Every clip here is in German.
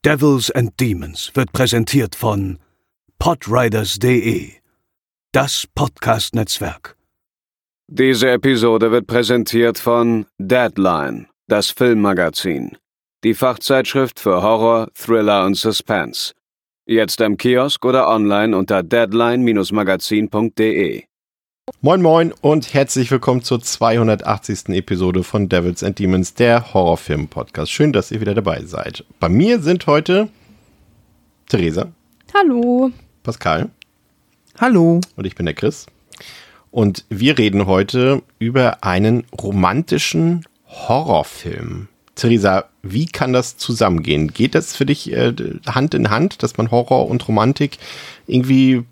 Devils and Demons wird präsentiert von podriders.de, das Podcast-Netzwerk. Diese Episode wird präsentiert von Deadline, das Filmmagazin, die Fachzeitschrift für Horror, Thriller und Suspense. Jetzt im Kiosk oder online unter deadline-magazin.de. Moin Moin und herzlich willkommen zur 280. Episode von Devils and Demons, der Horrorfilm-Podcast. Schön, dass ihr wieder dabei seid. Bei mir sind heute Theresa. Hallo. Pascal. Hallo. Und ich bin der Chris. Und wir reden heute über einen romantischen Horrorfilm. Theresa, wie kann das zusammengehen? Geht das für dich Hand in Hand, dass man Horror und Romantik irgendwie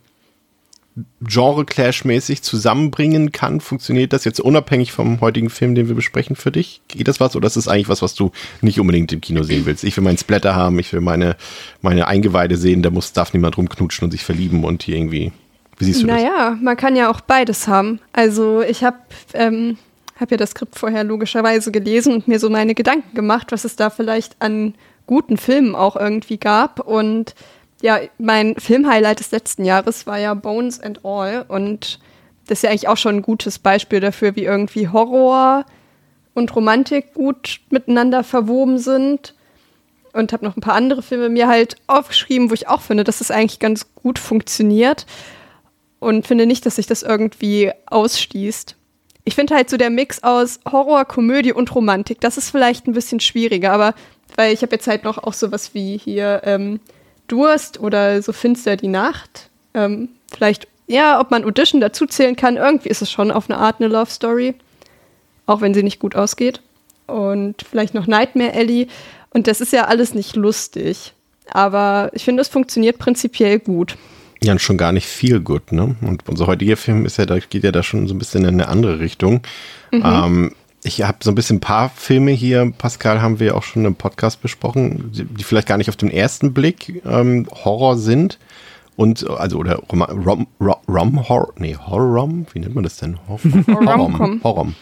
Genre-Clash-mäßig zusammenbringen kann? Funktioniert das jetzt unabhängig vom heutigen Film, den wir besprechen, für dich? Geht das was oder ist das eigentlich was du nicht unbedingt im Kino sehen willst? Ich will meinen Splatter haben, ich will meine Eingeweide sehen, darf niemand rumknutschen und sich verlieben und hier irgendwie. Wie siehst du das? Naja, man kann ja auch beides haben. Also ich habe ja das Skript vorher logischerweise gelesen und mir so meine Gedanken gemacht, was es da vielleicht an guten Filmen auch irgendwie gab. Und ja, mein Filmhighlight des letzten Jahres war ja Bones and All. Und das ist ja eigentlich auch schon ein gutes Beispiel dafür, wie irgendwie Horror und Romantik gut miteinander verwoben sind. Und habe noch ein paar andere Filme mir halt aufgeschrieben, wo ich auch finde, dass das eigentlich ganz gut funktioniert. Und finde nicht, dass sich das irgendwie ausschließt. Ich finde halt so der Mix aus Horror, Komödie und Romantik, das ist vielleicht ein bisschen schwieriger, aber weil ich habe jetzt halt noch auch sowas wie hier Durst oder so Finster die Nacht. Vielleicht, ja, ob man Audition dazu zählen kann, irgendwie ist es schon auf eine Art eine Love Story, auch wenn sie nicht gut ausgeht. Und vielleicht noch Nightmare Alley. Und das ist ja alles nicht lustig, aber ich finde, es funktioniert prinzipiell gut. Ja, und schon gar nicht viel gut, ne? Und unser heutiger Film geht ja da schon so ein bisschen in eine andere Richtung. Mhm. Ich habe so ein paar Filme hier, Pascal, haben wir auch schon im Podcast besprochen, die vielleicht gar nicht auf den ersten Blick Horror sind. Und, also, oder Horror, wie nennt man das denn? Horror.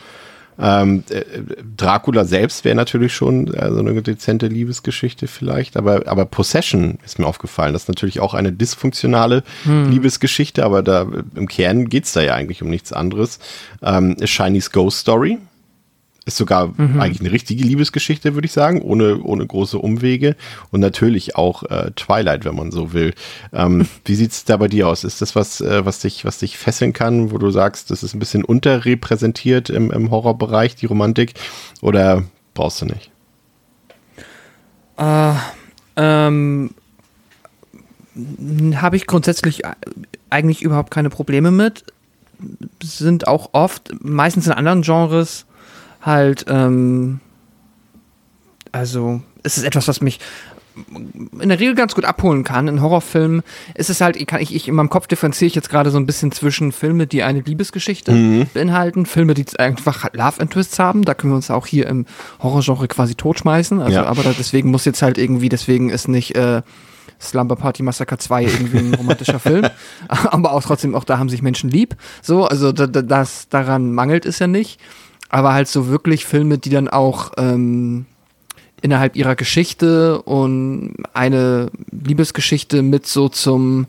Dracula selbst wäre natürlich schon so eine dezente Liebesgeschichte vielleicht, aber Possession ist mir aufgefallen. Das ist natürlich auch eine dysfunktionale Liebesgeschichte, aber da im Kern geht's da ja eigentlich um nichts anderes. Shiny's Ghost Story ist sogar eigentlich eine richtige Liebesgeschichte, würde ich sagen, ohne große Umwege. Und natürlich auch Twilight, wenn man so will. Wie sieht's da bei dir aus? Ist das was dich fesseln kann, wo du sagst, das ist ein bisschen unterrepräsentiert im Horrorbereich, die Romantik? Oder brauchst du nicht? Habe ich grundsätzlich eigentlich überhaupt keine Probleme mit. Sind auch oft, meistens in anderen Genres, halt, also es ist etwas, was mich in der Regel ganz gut abholen kann. In Horrorfilmen ist es halt, ich in meinem Kopf differenziere ich jetzt gerade so ein bisschen zwischen Filme, die eine Liebesgeschichte beinhalten, Filme, die einfach Love Interests haben, da können wir uns auch hier im Horrorgenre quasi totschmeißen, also, ja. Aber deswegen muss jetzt halt irgendwie, deswegen ist nicht Slumber Party Massacre 2 irgendwie ein romantischer Film, aber auch trotzdem, auch da haben sich Menschen lieb, so, also daran mangelt es ja nicht. Aber halt so wirklich Filme, die dann auch innerhalb ihrer Geschichte und eine Liebesgeschichte mit so zu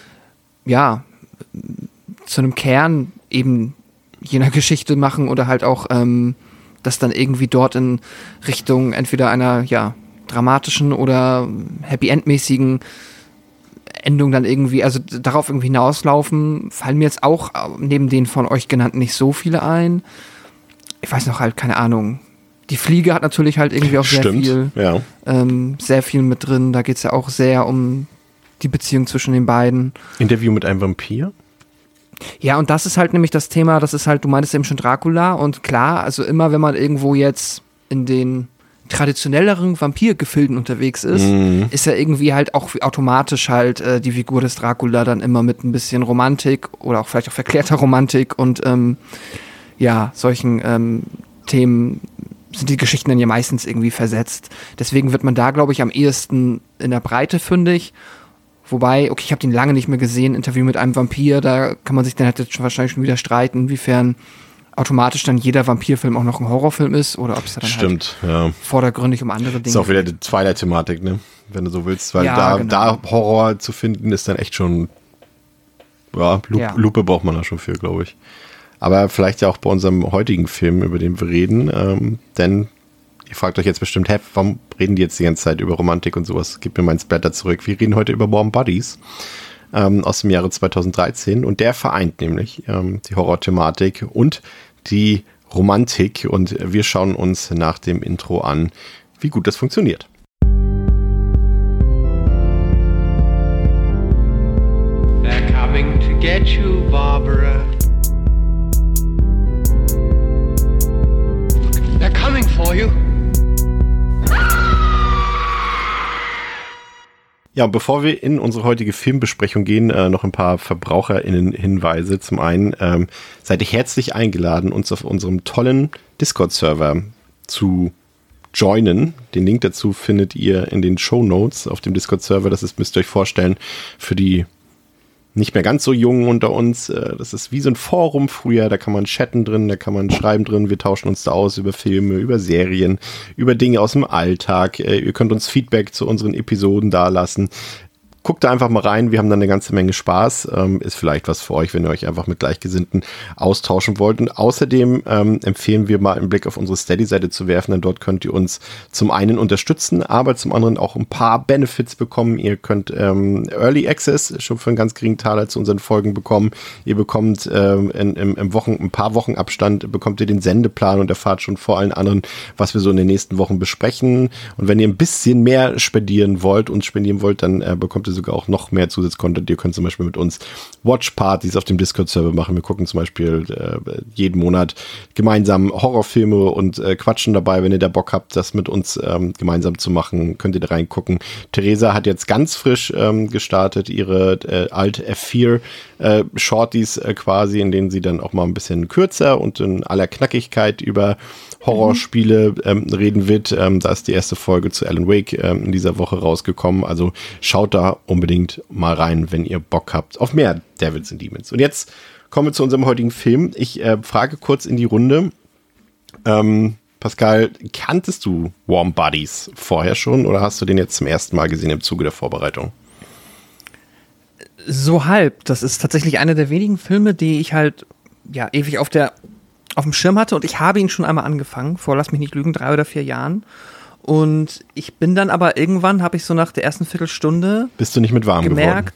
einem Kern eben jener Geschichte machen oder halt auch das dann irgendwie dort in Richtung entweder einer dramatischen oder Happy-End-mäßigen Endung dann irgendwie, also darauf irgendwie hinauslaufen, fallen mir jetzt auch neben den von euch genannten nicht so viele ein. Ich weiß noch halt, keine Ahnung. Die Fliege hat natürlich halt irgendwie auch sehr viel mit drin. Da geht es ja auch sehr um die Beziehung zwischen den beiden. Interview mit einem Vampir? Ja, und das ist halt nämlich das Thema, das ist halt, du meintest eben schon Dracula und klar, also immer wenn man irgendwo jetzt in den traditionelleren Vampirgefilden unterwegs ist, ist ja irgendwie halt auch automatisch halt die Figur des Dracula dann immer mit ein bisschen Romantik oder auch vielleicht auch verklärter Romantik und solchen Themen sind die Geschichten dann ja meistens irgendwie versetzt. Deswegen wird man da, glaube ich, am ehesten in der Breite fündig. Wobei, okay, ich habe den lange nicht mehr gesehen, Interview mit einem Vampir, da kann man sich dann halt wahrscheinlich schon wieder streiten, inwiefern automatisch dann jeder Vampirfilm auch noch ein Horrorfilm ist oder ob es dann Stimmt, halt vordergründig um andere Dinge ist auch wieder die Twilight-Thematik, ne? Wenn du so willst, weil Ja, da Horror zu finden ist dann echt schon, Lupe braucht man da schon für, glaube ich. Aber vielleicht ja auch bei unserem heutigen Film, über den wir reden, denn ihr fragt euch jetzt bestimmt, warum reden die jetzt die ganze Zeit über Romantik und sowas? Gib mir meinen Splatter zurück. Wir reden heute über Warm Bodies aus dem Jahre 2013 und der vereint nämlich die Horror-Thematik und die Romantik und wir schauen uns nach dem Intro an, wie gut das funktioniert. They're coming to get you, Barbara. They're coming for you. Ja, und bevor wir in unsere heutige Filmbesprechung gehen, noch ein paar VerbraucherInnen-Hinweise. Zum einen seid ihr herzlich eingeladen, uns auf unserem tollen Discord-Server zu joinen. Den Link dazu findet ihr in den Shownotes auf dem Discord-Server. Das ist, müsst ihr euch vorstellen, für die nicht mehr ganz so Jungen unter uns. Das ist wie so ein Forum früher, da kann man chatten drin, da kann man schreiben drin, wir tauschen uns da aus über Filme, über Serien, über Dinge aus dem Alltag. Ihr könnt uns Feedback zu unseren Episoden dalassen. Guckt da einfach mal rein, wir haben da eine ganze Menge Spaß. Ist vielleicht was für euch, wenn ihr euch einfach mit Gleichgesinnten austauschen wollt. Und außerdem empfehlen wir mal einen Blick auf unsere Steady-Seite zu werfen, denn dort könnt ihr uns zum einen unterstützen, aber zum anderen auch ein paar Benefits bekommen. Ihr könnt Early Access schon für einen ganz geringen Taler zu unseren Folgen bekommen. Ihr bekommt ein paar Wochen Abstand, bekommt ihr den Sendeplan und erfahrt schon vor allen anderen, was wir so in den nächsten Wochen besprechen. Und wenn ihr ein bisschen mehr uns spendieren wollt, dann bekommt ihr sogar auch noch mehr Zusatzcontent. Ihr könnt zum Beispiel mit uns Watchpartys auf dem Discord-Server machen. Wir gucken zum Beispiel jeden Monat gemeinsam Horrorfilme und quatschen dabei. Wenn ihr da Bock habt, das mit uns gemeinsam zu machen, könnt ihr da reingucken. Theresa hat jetzt ganz frisch gestartet ihre Alt F4 Shorties quasi, in denen sie dann auch mal ein bisschen kürzer und in aller Knackigkeit über Horrorspiele reden wird. Da ist die erste Folge zu Alan Wake in dieser Woche rausgekommen. Also schaut da unbedingt mal rein, wenn ihr Bock habt auf mehr Devils and Demons. Und jetzt kommen wir zu unserem heutigen Film. Ich frage kurz in die Runde. Pascal, kanntest du Warm Bodies vorher schon oder hast du den jetzt zum ersten Mal gesehen im Zuge der Vorbereitung? So halb. Das ist tatsächlich einer der wenigen Filme, die ich halt ewig auf dem Schirm hatte und ich habe ihn schon einmal angefangen, vor, lass mich nicht lügen, 3 oder 4 Jahren. Und ich bin dann aber irgendwann, habe ich so nach der ersten Viertelstunde Bist du nicht mit warm gemerkt,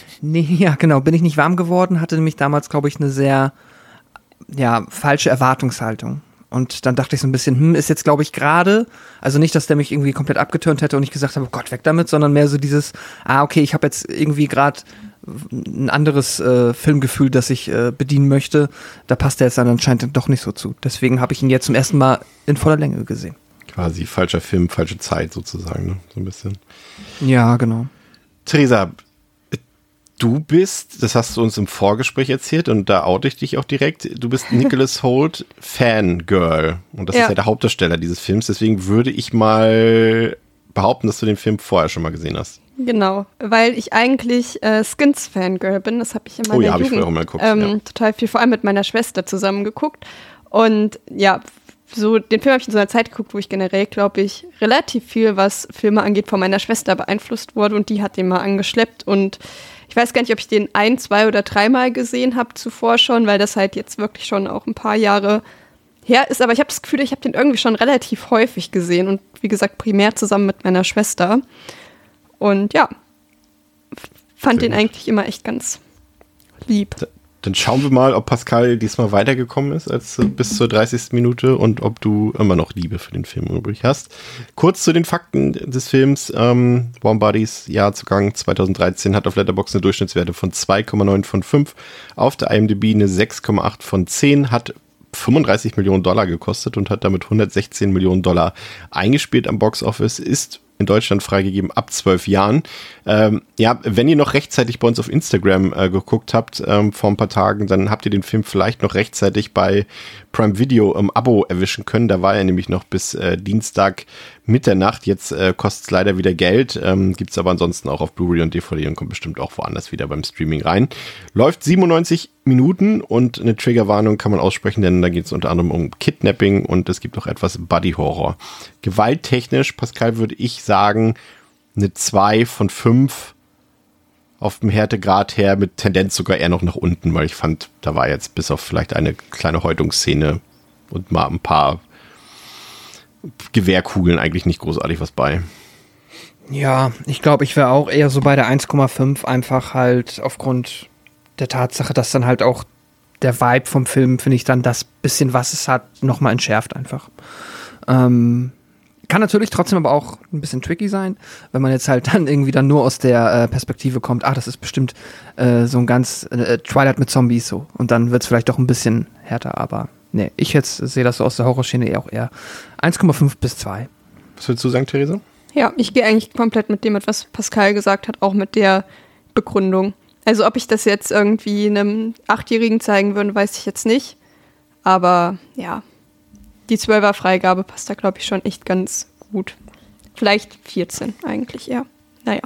bin ich nicht warm geworden, hatte nämlich damals, glaube ich, eine sehr falsche Erwartungshaltung. Und dann dachte ich so ein bisschen, ist jetzt, glaube ich, gerade, also nicht, dass der mich irgendwie komplett abgeturnt hätte und ich gesagt habe, oh Gott, weg damit, sondern mehr so dieses, okay, ich habe jetzt irgendwie gerade ein anderes Filmgefühl, das ich bedienen möchte. Da passt der jetzt dann anscheinend doch nicht so zu. Deswegen habe ich ihn jetzt zum ersten Mal in voller Länge gesehen. Quasi falscher Film, falsche Zeit sozusagen, ne? So ein bisschen. Ja, genau. Theresa, du bist, das hast du uns im Vorgespräch erzählt und da oute ich dich auch direkt, du bist Nicholas Hoult Fangirl und das ist ja der Hauptdarsteller dieses Films, deswegen würde ich mal behaupten, dass du den Film vorher schon mal gesehen hast. Genau, weil ich eigentlich Skins Fangirl bin, das habe ich in meiner Jugend ich früher mal geguckt, total viel, vor allem mit meiner Schwester zusammen geguckt und so den Film habe ich in so einer Zeit geguckt, wo ich generell, glaube ich, relativ viel, was Filme angeht, von meiner Schwester beeinflusst wurde und die hat den mal angeschleppt und ich weiß gar nicht, ob ich den 1, 2 oder 3 Mal gesehen habe zuvor schon, weil das halt jetzt wirklich schon auch ein paar Jahre her ist, aber ich habe das Gefühl, ich habe den irgendwie schon relativ häufig gesehen und wie gesagt, primär zusammen mit meiner Schwester und fand den eigentlich immer echt ganz lieb. Dann schauen wir mal, ob Pascal diesmal weitergekommen ist als bis zur 30. Minute und ob du immer noch Liebe für den Film übrig hast. Kurz zu den Fakten des Films. Warm Bodies, Jahrzugang 2013, hat auf Letterboxd eine Durchschnittswerte von 2,9 von 5. Auf der IMDb eine 6,8 von 10. Hat $35 Millionen gekostet und hat damit $116 Millionen eingespielt am Boxoffice. Ist in Deutschland freigegeben ab 12 Jahren. Wenn ihr noch rechtzeitig bei uns auf Instagram geguckt habt vor ein paar Tagen, dann habt ihr den Film vielleicht noch rechtzeitig bei Prime Video im Abo erwischen können. Da war er nämlich noch bis Dienstag Mitternacht. Jetzt kostet es leider wieder Geld. Gibt es aber ansonsten auch auf Blu-ray und DVD und kommt bestimmt auch woanders wieder beim Streaming rein. Läuft 97 Minuten und eine Triggerwarnung kann man aussprechen, denn da geht es unter anderem um Kidnapping und es gibt auch etwas Buddy-Horror. Gewalttechnisch, Pascal, würde ich sagen, eine 2 von 5 auf dem Härtegrad her, mit Tendenz sogar eher noch nach unten, weil ich fand, da war jetzt bis auf vielleicht eine kleine Häutungsszene und mal ein paar Gewehrkugeln eigentlich nicht großartig was bei. Ja, ich glaube, ich wäre auch eher so bei der 1,5, einfach halt aufgrund der Tatsache, dass dann halt auch der Vibe vom Film, finde ich, dann das bisschen, was es hat, nochmal entschärft einfach. Kann natürlich trotzdem aber auch ein bisschen tricky sein, wenn man jetzt halt dann irgendwie dann nur aus der Perspektive kommt, das ist bestimmt so ein ganz Twilight mit Zombies so. Und dann wird es vielleicht doch ein bisschen härter, aber nee, ich jetzt sehe das so aus der Horrorschiene auch eher 1,5 bis 2. Was würdest du sagen, Theresa? Ja, ich gehe eigentlich komplett mit dem, was Pascal gesagt hat, auch mit der Begründung. Also ob ich das jetzt irgendwie einem 8-Jährigen zeigen würde, weiß ich jetzt nicht. Aber ja, die 12er-Freigabe passt da, glaube ich, schon echt ganz gut. Vielleicht 14 eigentlich, ja. Naja.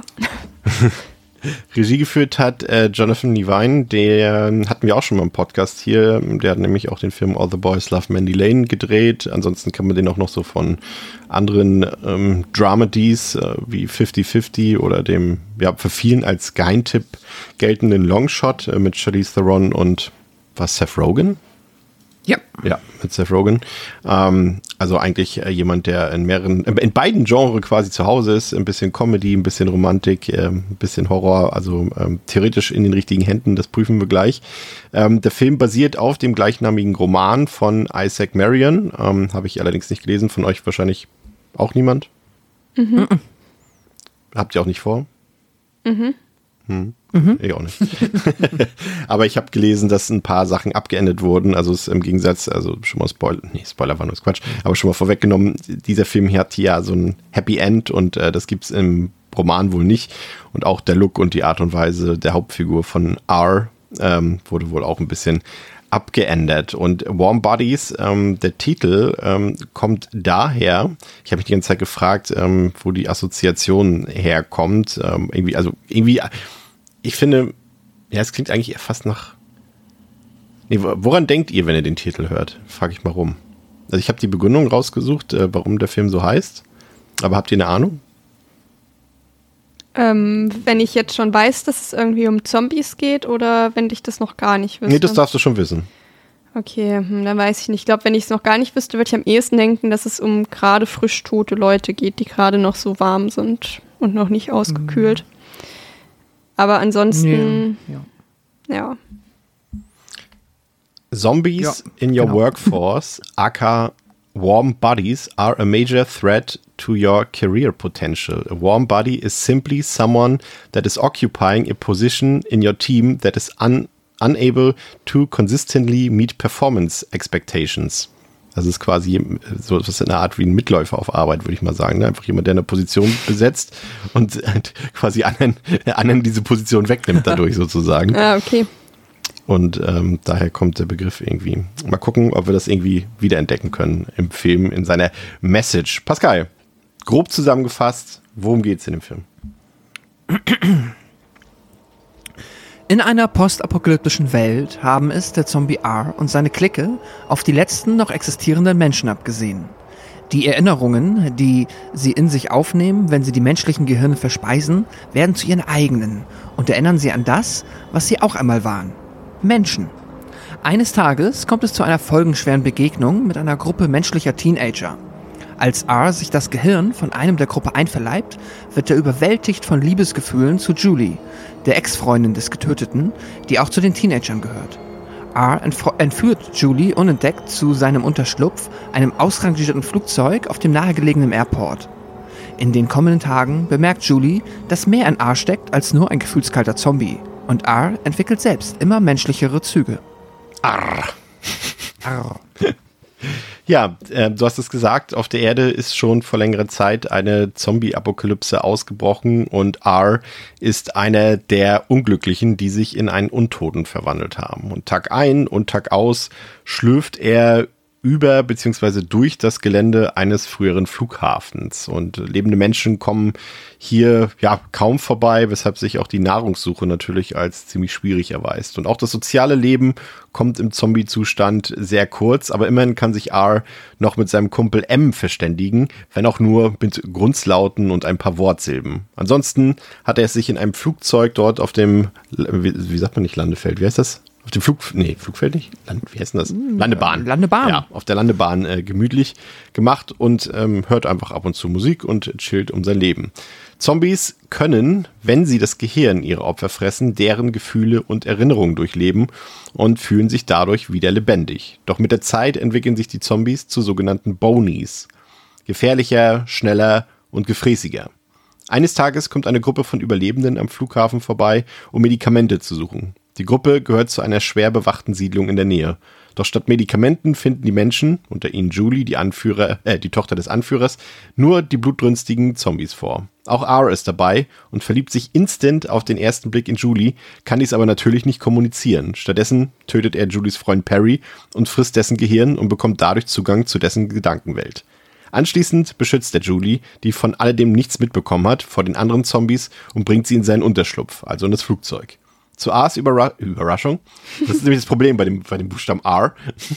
Regie geführt hat Jonathan Levine, den hatten wir auch schon mal im Podcast hier. Der hat nämlich auch den Film All the Boys Love Mandy Lane gedreht. Ansonsten kann man den auch noch so von anderen Dramedies wie 50-50 oder dem, ja, für vielen als Geheimtipp geltenden Longshot mit Charlize Theron und Seth Rogen? Ja. Ja, mit Seth Rogen. Also eigentlich jemand, der in beiden Genres quasi zu Hause ist. Ein bisschen Comedy, ein bisschen Romantik, ein bisschen Horror. Also theoretisch in den richtigen Händen, das prüfen wir gleich. Der Film basiert auf dem gleichnamigen Roman von Isaac Marion. Habe ich allerdings nicht gelesen. Von euch wahrscheinlich auch niemand? Mhm. Habt ihr auch nicht vor? Mhm. Ich auch nicht. Aber ich habe gelesen, dass ein paar Sachen abgeändert wurden. Also es im Gegensatz, also schon mal Spoiler war nur Quatsch, aber schon mal vorweggenommen, dieser Film hat ja so ein Happy End und das gibt's im Roman wohl nicht. Und auch der Look und die Art und Weise der Hauptfigur von R wurde wohl auch ein bisschen abgeändert. Und Warm Bodies, der Titel, kommt daher, ich habe mich die ganze Zeit gefragt, wo die Assoziation herkommt. Ich finde, ja, es klingt eigentlich eher fast nach... Nee, woran denkt ihr, wenn ihr den Titel hört? Frage ich mal rum. Also ich habe die Begründung rausgesucht, warum der Film so heißt. Aber habt ihr eine Ahnung? Wenn ich jetzt schon weiß, dass es irgendwie um Zombies geht oder wenn ich das noch gar nicht wüsste? Nee, das darfst du schon wissen. Okay, dann weiß ich nicht. Ich glaube, wenn ich es noch gar nicht wüsste, würde ich am ehesten denken, dass es um gerade frisch tote Leute geht, die gerade noch so warm sind und noch nicht ausgekühlt. Aber ansonsten, ja. Zombies in your workforce, aka warm bodies, are a major threat to your career potential. A warm body is simply someone that is occupying a position in your team that is unable to consistently meet performance expectations. Das ist quasi so etwas in der Art wie ein Mitläufer auf Arbeit, würde ich mal sagen. Ne? Einfach jemand, der eine Position besetzt und quasi anderen diese Position wegnimmt dadurch sozusagen. Ah, okay. Und daher kommt der Begriff irgendwie. Mal gucken, ob wir das irgendwie wiederentdecken können im Film, in seiner Message. Pascal, grob zusammengefasst, worum geht's in dem Film? In einer postapokalyptischen Welt haben es der Zombie R und seine Clique auf die letzten noch existierenden Menschen abgesehen. Die Erinnerungen, die sie in sich aufnehmen, wenn sie die menschlichen Gehirne verspeisen, werden zu ihren eigenen und erinnern sie an das, was sie auch einmal waren. Menschen. Eines Tages kommt es zu einer folgenschweren Begegnung mit einer Gruppe menschlicher Teenager. Als R sich das Gehirn von einem der Gruppe einverleibt, wird er überwältigt von Liebesgefühlen zu Julie, der Ex-Freundin des Getöteten, die auch zu den Teenagern gehört. R entführt Julie unentdeckt zu seinem Unterschlupf, einem ausrangierten Flugzeug auf dem nahegelegenen Airport. In den kommenden Tagen bemerkt Julie, dass mehr in R steckt als nur ein gefühlskalter Zombie. Und R entwickelt selbst immer menschlichere Züge. Arr. Arr. Ja, du hast es gesagt, auf der Erde ist schon vor längerer Zeit eine Zombie-Apokalypse ausgebrochen und R ist einer der Unglücklichen, die sich in einen Untoten verwandelt haben. Und Tag ein und Tag aus schlürft er über bzw. durch das Gelände eines früheren Flughafens. Und lebende Menschen kommen hier ja kaum vorbei, weshalb sich auch die Nahrungssuche natürlich als ziemlich schwierig erweist. Und auch das soziale Leben kommt im Zombie-Zustand sehr kurz, aber immerhin kann sich R noch mit seinem Kumpel M verständigen, wenn auch nur mit Grunzlauten und ein paar Wortsilben. Ansonsten hat er es sich in einem Flugzeug dort auf dem, wie sagt man nicht Landefeld, wie heißt das? Auf dem Flugfeld nicht? Wie heißt denn das? Landebahn. Ja, auf der Landebahn gemütlich gemacht und hört einfach ab und zu Musik und chillt um sein Leben. Zombies können, wenn sie das Gehirn ihrer Opfer fressen, deren Gefühle und Erinnerungen durchleben und fühlen sich dadurch wieder lebendig. Doch mit der Zeit entwickeln sich die Zombies zu sogenannten Bonies. Gefährlicher, schneller und gefräßiger. Eines Tages kommt eine Gruppe von Überlebenden am Flughafen vorbei, um Medikamente zu suchen. Die Gruppe gehört zu einer schwer bewachten Siedlung in der Nähe. Doch statt Medikamenten finden die Menschen, unter ihnen Julie, die Tochter des Anführers, nur die blutrünstigen Zombies vor. Auch R ist dabei und verliebt sich instant auf den ersten Blick in Julie, kann dies aber natürlich nicht kommunizieren. Stattdessen tötet er Julies Freund Perry und frisst dessen Gehirn und bekommt dadurch Zugang zu dessen Gedankenwelt. Anschließend beschützt er Julie, die von alledem nichts mitbekommen hat, vor den anderen Zombies und bringt sie in seinen Unterschlupf, also in das Flugzeug. Zu R's Überraschung, das ist nämlich das Problem bei dem Buchstaben R,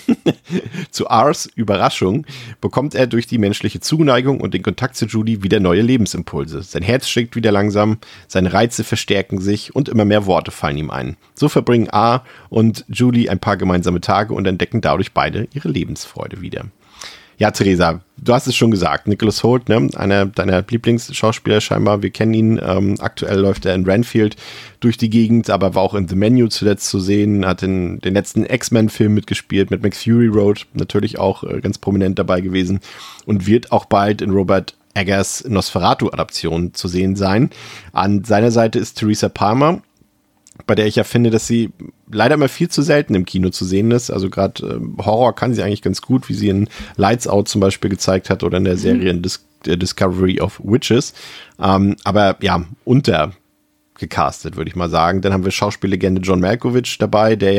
zu R's Überraschung bekommt er durch die menschliche Zuneigung und den Kontakt zu Julie wieder neue Lebensimpulse. Sein Herz schlägt wieder langsam, seine Reize verstärken sich und immer mehr Worte fallen ihm ein. So verbringen R und Julie ein paar gemeinsame Tage und entdecken dadurch beide ihre Lebensfreude wieder. Ja, Theresa, du hast es schon gesagt, Nicholas Hoult, ne, einer deiner Lieblingsschauspieler scheinbar, wir kennen ihn, aktuell läuft er in Renfield durch die Gegend, aber war auch in The Menu zuletzt zu sehen, hat in den letzten X-Men-Film mitgespielt, mit McFury Road natürlich auch ganz prominent dabei gewesen und wird auch bald in Robert Eggers Nosferatu-Adaption zu sehen sein. An seiner Seite ist Teresa Palmer, bei der ich ja finde, dass sie leider immer viel zu selten im Kino zu sehen ist. Also gerade Horror kann sie eigentlich ganz gut, wie sie in Lights Out zum Beispiel gezeigt hat oder in der Serie Discovery of Witches. Aber ja, untergecastet, würde ich mal sagen. Dann haben wir Schauspiellegende John Malkovich dabei, der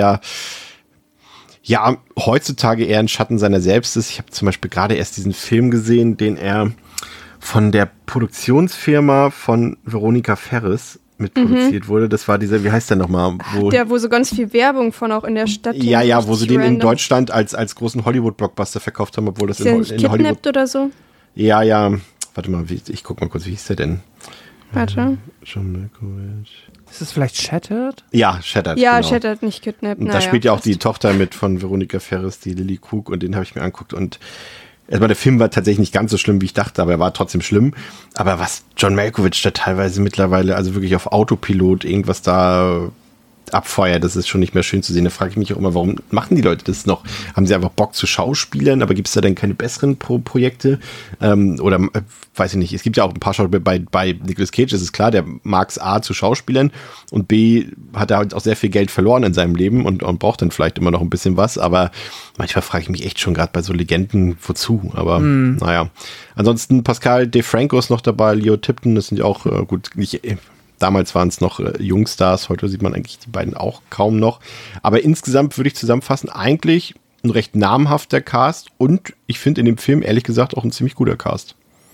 ja heutzutage eher ein Schatten seiner selbst ist. Ich habe zum Beispiel gerade erst diesen Film gesehen, den er von der Produktionsfirma von Veronica Ferris mitproduziert wurde. Das war dieser, wie heißt der nochmal? Wo so ganz viel Werbung von auch in der Stadt. Ja, wo sie den in Deutschland als großen Hollywood-Blockbuster verkauft haben, obwohl das in Hollywood oder so? Ja. Warte mal, ich guck mal kurz, wie hieß der denn? Warte. John Malkovich. Ist es vielleicht Shattered? Ja, Shattered. Ja, genau. Shattered, nicht Kidnapped. Und da spielt ja auch die Tochter mit von Veronica Ferris, die Lily Cook, und den habe ich mir angeguckt und erstmal, der Film war tatsächlich nicht ganz so schlimm, wie ich dachte, aber er war trotzdem schlimm. Aber was John Malkovich da teilweise mittlerweile, also wirklich auf Autopilot irgendwas da abfeuert, das ist schon nicht mehr schön zu sehen. Da frage ich mich auch immer, warum machen die Leute das noch? Haben sie einfach Bock zu schauspielern, aber gibt es da denn keine besseren Projekte? Oder weiß ich nicht, es gibt ja auch ein paar Schauspieler, bei Nicolas Cage ist es klar, der mag es A zu Schauspielern und B hat er halt auch sehr viel Geld verloren in seinem Leben und braucht dann vielleicht immer noch ein bisschen was, aber manchmal frage ich mich echt schon gerade bei so Legenden, wozu, aber naja. Ansonsten Pascal DeFranco ist noch dabei, Leo Tipton, das sind ja auch gut, nicht damals waren es noch Jungstars, heute sieht man eigentlich die beiden auch kaum noch. Aber insgesamt würde ich zusammenfassen, eigentlich ein recht namhafter Cast und ich finde in dem Film ehrlich gesagt auch ein ziemlich guter Cast.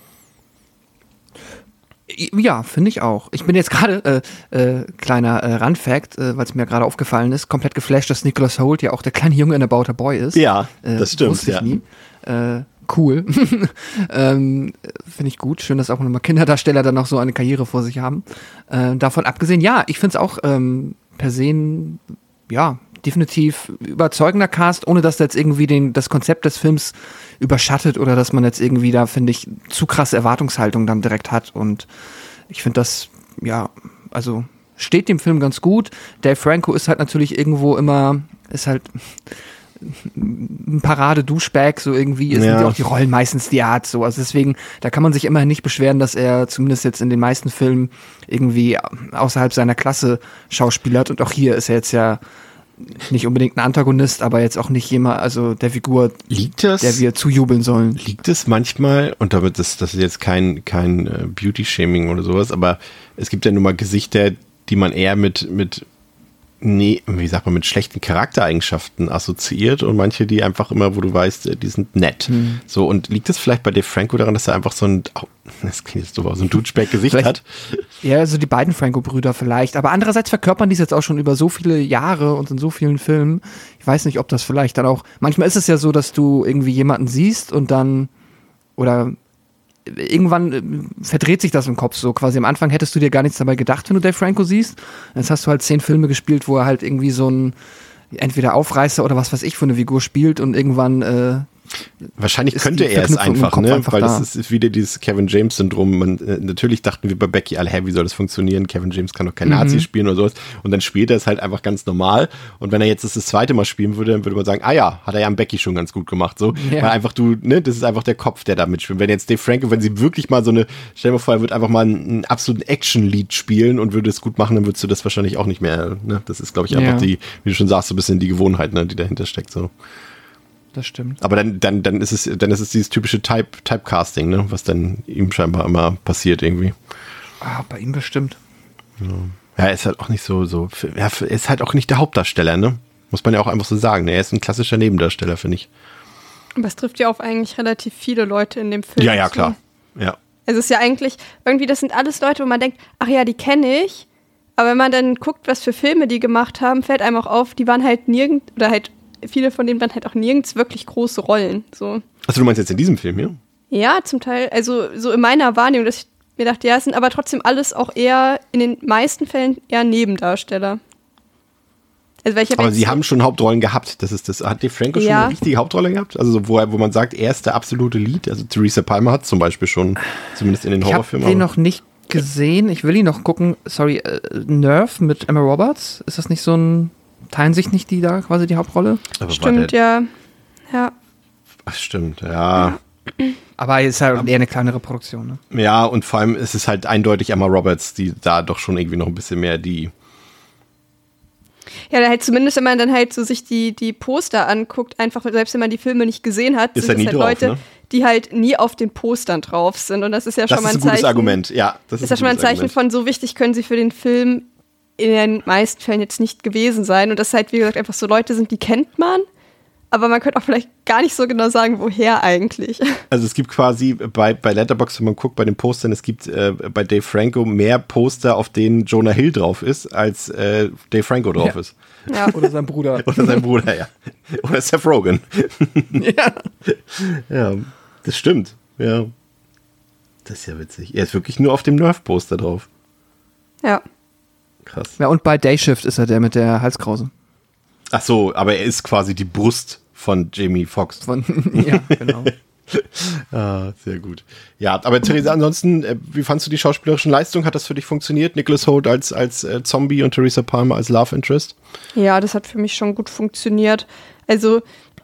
Ja, finde ich auch. Ich bin jetzt gerade, kleiner Run-Fact, weil es mir gerade aufgefallen ist, komplett geflasht, dass Nicholas Hoult ja auch der kleine Junge in About a Boy ist. Ja, das stimmt. Wusste ich nie. Cool. Finde ich gut. Schön, dass auch nochmal Kinderdarsteller dann noch so eine Karriere vor sich haben. Davon abgesehen, ja, ich finde es auch per se, ja, definitiv überzeugender Cast, ohne dass jetzt irgendwie das Konzept des Films überschattet oder dass man jetzt irgendwie da, finde ich, zu krasse Erwartungshaltung dann direkt hat. Und ich finde das, ja, also steht dem Film ganz gut. Dave Franco ist halt natürlich irgendwo immer, ist halt ein Parade-Douchebag, so irgendwie, sind ja auch die Rollen meistens die Art, so, also deswegen, da kann man sich immerhin nicht beschweren, dass er zumindest jetzt in den meisten Filmen irgendwie außerhalb seiner Klasse schauspielert und auch hier ist er jetzt ja nicht unbedingt ein Antagonist, aber jetzt auch nicht jemand, also der Figur, der wir zujubeln sollen. Liegt es manchmal, und damit das ist jetzt kein Beauty-Shaming oder sowas, aber es gibt ja nun mal Gesichter, die man eher mit Nee, wie sagt man, mit schlechten Charaktereigenschaften assoziiert und manche, die einfach immer, wo du weißt, die sind nett. So, und liegt es vielleicht bei Dave Franco daran, dass er einfach so ein, das klingt jetzt so ein Douchebag-Gesicht hat? Ja, also die beiden Franco-Brüder vielleicht. Aber andererseits verkörpern die es jetzt auch schon über so viele Jahre und in so vielen Filmen. Ich weiß nicht, ob das vielleicht dann auch, manchmal ist es ja so, dass du irgendwie jemanden siehst und dann, oder irgendwann verdreht sich das im Kopf so quasi. Am Anfang hättest du dir gar nichts dabei gedacht, wenn du Dave Franco siehst. Jetzt hast du halt 10 Filme gespielt, wo er halt irgendwie so ein entweder Aufreißer oder was weiß ich für eine Figur spielt und irgendwann wahrscheinlich könnte er es einfach, ne? Weil das ist wieder dieses Kevin James-Syndrom. Natürlich dachten wir bei Becky alle, wie soll das funktionieren? Kevin James kann doch kein Nazi spielen oder sowas. Und dann spielt er es halt einfach ganz normal. Und wenn er jetzt das zweite Mal spielen würde, dann würde man sagen, ah ja, hat er ja an Becky schon ganz gut gemacht. So. Ja. Weil einfach das ist einfach der Kopf, der da mitspielt. Wenn jetzt Dave Franco, wenn sie wirklich mal stell dir mal vor, er würde einfach mal einen absoluten Action-Lied spielen und würde es gut machen, dann würdest du das wahrscheinlich auch nicht mehr, ne? Das ist, glaube ich, einfach wie du schon sagst, so ein bisschen die Gewohnheit, ne, die dahinter steckt, so. Das stimmt. Aber dann ist es dieses typische Typecasting, ne, was dann ihm scheinbar immer passiert irgendwie. Bei ihm bestimmt. Ja, er ist halt auch nicht so, er ist halt auch nicht der Hauptdarsteller, ne? Muss man ja auch einfach so sagen. Er ist ein klassischer Nebendarsteller, finde ich. Aber es trifft ja auf eigentlich relativ viele Leute in dem Film. Ja, klar. Ja. Also es ist ja eigentlich, irgendwie, das sind alles Leute, wo man denkt, ach ja, die kenne ich. Aber wenn man dann guckt, was für Filme die gemacht haben, fällt einem auch auf, die waren halt viele von denen waren halt auch nirgends wirklich große Rollen. So. Achso, du meinst jetzt in diesem Film hier? Ja, zum Teil. Also so in meiner Wahrnehmung, dass ich mir dachte, ja, es sind aber trotzdem alles auch eher, in den meisten Fällen eher Nebendarsteller. Also, aber sie haben schon Hauptrollen gehabt. Hat Dave Franco schon eine richtige Hauptrolle gehabt? Also wo man sagt, er ist der absolute Lead. Also Theresa Palmer hat zum Beispiel schon, zumindest in den Horrorfilmen. Ich habe den noch nicht gesehen. Ich will ihn noch gucken. Sorry, Nerve mit Emma Roberts. Ist das nicht so ein... Teilen sich nicht die da quasi die Hauptrolle? Aber stimmt, ja. Ach, stimmt, ja. Aber es ist halt eher eine kleinere Produktion, ne? Ja, und vor allem ist es halt eindeutig Emma Roberts, die da doch schon irgendwie noch ein bisschen mehr die... Ja, halt zumindest, wenn man dann halt so sich die Poster anguckt, einfach selbst wenn man die Filme nicht gesehen hat, sind das halt drauf, Leute, ne? Die halt nie auf den Postern drauf sind. Und das ist ja schon mal ein Zeichen. Das ist ein gutes Argument, ja. Das ist ja schon mal ein Zeichen von, so wichtig können sie für den Film in den meisten Fällen jetzt nicht gewesen sein. Und das halt, wie gesagt, einfach so Leute sind, die kennt man, aber man könnte auch vielleicht gar nicht so genau sagen, woher eigentlich. Also es gibt quasi bei Letterboxd, wenn man guckt, bei den Postern, es gibt bei Dave Franco mehr Poster, auf denen Jonah Hill drauf ist, als Dave Franco drauf ist. Ja. Oder sein Bruder. Oder sein Bruder, ja. Oder Seth Rogen. Ja. Ja, das stimmt. Ja. Das ist ja witzig. Er ist wirklich nur auf dem Nerf-Poster drauf. Ja. Krass. Ja, und bei Day Shift ist er der mit der Halskrause. Ach so, aber er ist quasi die Brust von Jamie Foxx. Ja, genau. Sehr gut. Ja, aber Theresa, ansonsten, wie fandst du die schauspielerischen Leistungen? Hat das für dich funktioniert? Nicholas Hoult als Zombie und Theresa Palmer als Love Interest? Ja, das hat für mich schon gut funktioniert. Also,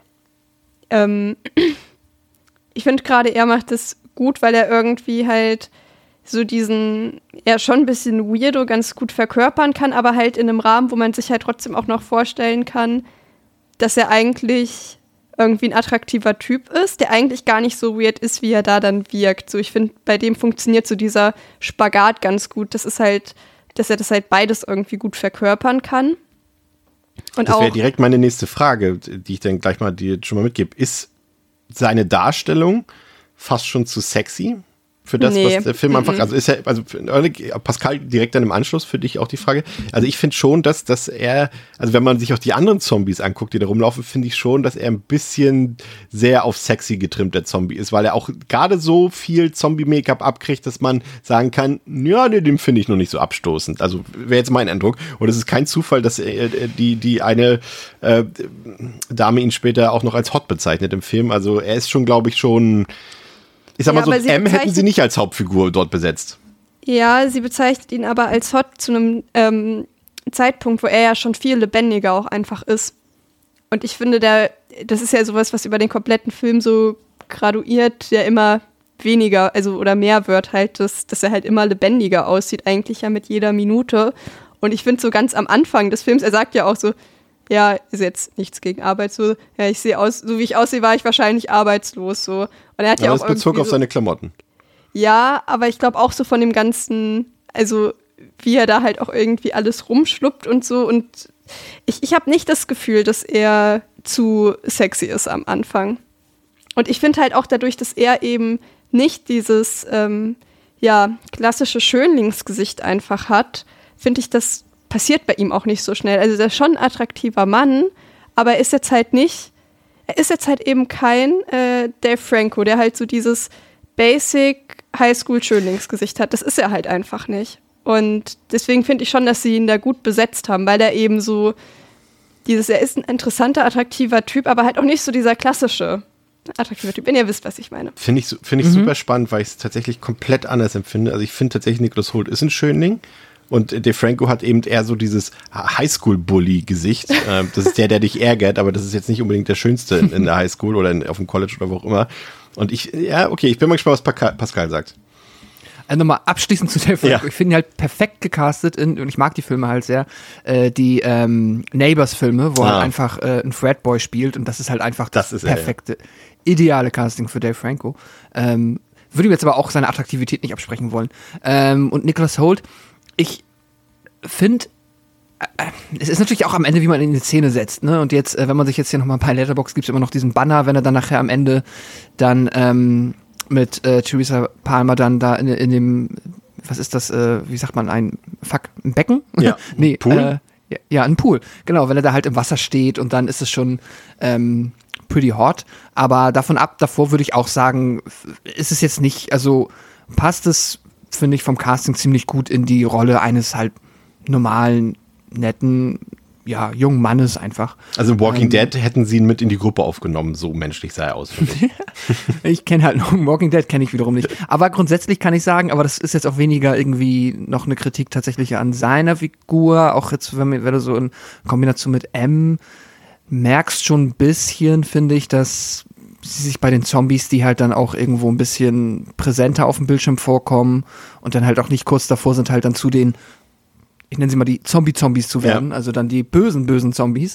ich finde gerade, er macht das gut, weil er irgendwie halt so diesen, schon ein bisschen weirdo ganz gut verkörpern kann, aber halt in einem Rahmen, wo man sich halt trotzdem auch noch vorstellen kann, dass er eigentlich irgendwie ein attraktiver Typ ist, der eigentlich gar nicht so weird ist, wie er da dann wirkt. So, ich finde, bei dem funktioniert so dieser Spagat ganz gut. Das ist halt, dass er das halt beides irgendwie gut verkörpern kann. Und das wäre direkt meine nächste Frage, die ich dann gleich mal dir schon mal mitgebe. Ist seine Darstellung fast schon zu sexy für das, was der Film einfach, also ist ja, also Pascal, direkt dann im Anschluss für dich auch die Frage. Also ich finde schon, dass er, also wenn man sich auch die anderen Zombies anguckt, die da rumlaufen, finde ich schon, dass er ein bisschen sehr auf sexy getrimmt der Zombie ist, weil er auch gerade so viel Zombie-Make-up abkriegt, dass man sagen kann, ja, den finde ich noch nicht so abstoßend. Also wäre jetzt mein Eindruck. Und es ist kein Zufall, dass die eine Dame ihn später auch noch als hot bezeichnet im Film. Also er ist schon, glaube ich, schon... Ich sag mal so, M hätten sie nicht als Hauptfigur dort besetzt. Ja, sie bezeichnet ihn aber als hot zu einem Zeitpunkt, wo er ja schon viel lebendiger auch einfach ist. Und ich finde, das ist ja sowas, was über den kompletten Film so graduiert, der immer weniger, also oder mehr wird halt, dass er halt immer lebendiger aussieht, eigentlich ja mit jeder Minute. Und ich finde so ganz am Anfang des Films, er sagt ja auch so, ja, ist jetzt nichts gegen Arbeit, so, ja, ich sehe aus, so wie ich aussehe, war ich wahrscheinlich arbeitslos, so. Und er hat ja auch das bezog auf seine Klamotten. Ja, aber ich glaube auch so von dem ganzen, also wie er da halt auch irgendwie alles rumschluppt und so. Und ich habe nicht das Gefühl, dass er zu sexy ist am Anfang. Und ich finde halt auch dadurch, dass er eben nicht dieses klassische Schönlingsgesicht einfach hat, finde ich, das passiert bei ihm auch nicht so schnell. Also er ist schon ein attraktiver Mann, aber er ist jetzt halt eben kein Dave Franco, der halt so dieses Basic Highschool-Schönlingsgesicht hat. Das ist er halt einfach nicht. Und deswegen finde ich schon, dass sie ihn da gut besetzt haben, weil er eben so er ist ein interessanter, attraktiver Typ, aber halt auch nicht so dieser klassische attraktiver Typ, wenn ihr wisst, was ich meine. Finde ich super spannend, weil ich es tatsächlich komplett anders empfinde. Also ich finde tatsächlich, Nicholas Hoult ist ein Schönling und Dave Franco hat eben eher so dieses Highschool-Bully-Gesicht. Das ist der dich ärgert, aber das ist jetzt nicht unbedingt der Schönste in der Highschool oder auf dem College oder wo auch immer. Und ich bin mal gespannt, was Pascal sagt. Nochmal abschließend zu der Film. Ja. Ich finde ihn halt perfekt gecastet und ich mag die Filme halt sehr. Die Neighbors-Filme, wo er einfach ein Fredboy spielt und das ist halt einfach das perfekte, ideale Casting für Dave Franco. Würde ihm jetzt aber auch seine Attraktivität nicht absprechen wollen. Und Nicholas Hoult, ich finde, es ist natürlich auch am Ende, wie man ihn in die Szene setzt, ne? Und jetzt, wenn man sich jetzt hier nochmal bei Letterboxd gibt es immer noch diesen Banner, wenn er dann nachher am Ende dann mit Teresa Palmer dann da in dem, was ist das, wie sagt man, ein Becken? Ja, nee, Pool? Ein Pool. Genau, wenn er da halt im Wasser steht und dann ist es schon pretty hot. Aber davor würde ich auch sagen, ist es jetzt nicht, also passt es, finde ich, vom Casting ziemlich gut in die Rolle eines halt normalen, netten, jungen Mannes einfach. Also in Walking Dead hätten sie ihn mit in die Gruppe aufgenommen, so menschlich sah er aus, finde ich. Ich kenne halt noch Walking Dead, kenne ich wiederum nicht. Aber grundsätzlich kann ich sagen, aber das ist jetzt auch weniger irgendwie noch eine Kritik tatsächlich an seiner Figur, auch jetzt, wenn du so in Kombination mit M merkst schon ein bisschen, finde ich, dass sie sich bei den Zombies, die halt dann auch irgendwo ein bisschen präsenter auf dem Bildschirm vorkommen und dann halt auch nicht kurz davor sind, halt dann zu den, ich nenne sie mal die Zombie-Zombies zu werden, also dann die bösen Zombies,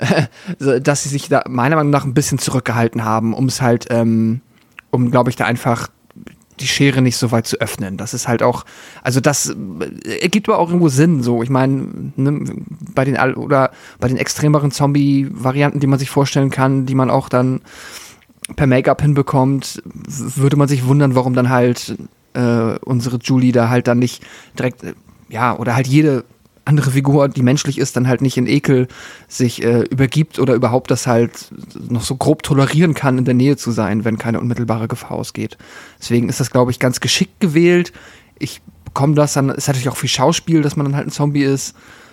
dass sie sich da meiner Meinung nach ein bisschen zurückgehalten haben, um es halt, glaube ich, da einfach die Schere nicht so weit zu öffnen. Das ist halt auch, also das ergibt aber auch irgendwo Sinn, so. Ich meine, ne, bei den extremeren Zombie-Varianten, die man sich vorstellen kann, die man auch dann per Make-up hinbekommt, würde man sich wundern, warum dann halt unsere Julie da halt dann nicht direkt oder halt jede andere Figur, die menschlich ist, dann halt nicht in Ekel sich übergibt oder überhaupt das halt noch so grob tolerieren kann, in der Nähe zu sein, wenn keine unmittelbare Gefahr ausgeht. Deswegen ist das, glaube ich, ganz geschickt gewählt. Ich bekomme das dann, es hat natürlich auch viel Schauspiel, dass man dann halt ein Zombie ist.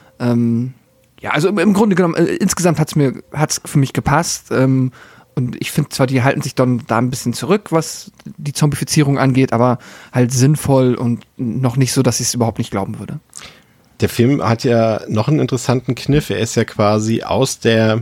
Also im Grunde genommen, insgesamt hat's für mich gepasst. Und ich finde zwar, die halten sich dann da ein bisschen zurück, was die Zombifizierung angeht, aber halt sinnvoll und noch nicht so, dass ich es überhaupt nicht glauben würde. Der Film hat ja noch einen interessanten Kniff. Er ist ja quasi aus der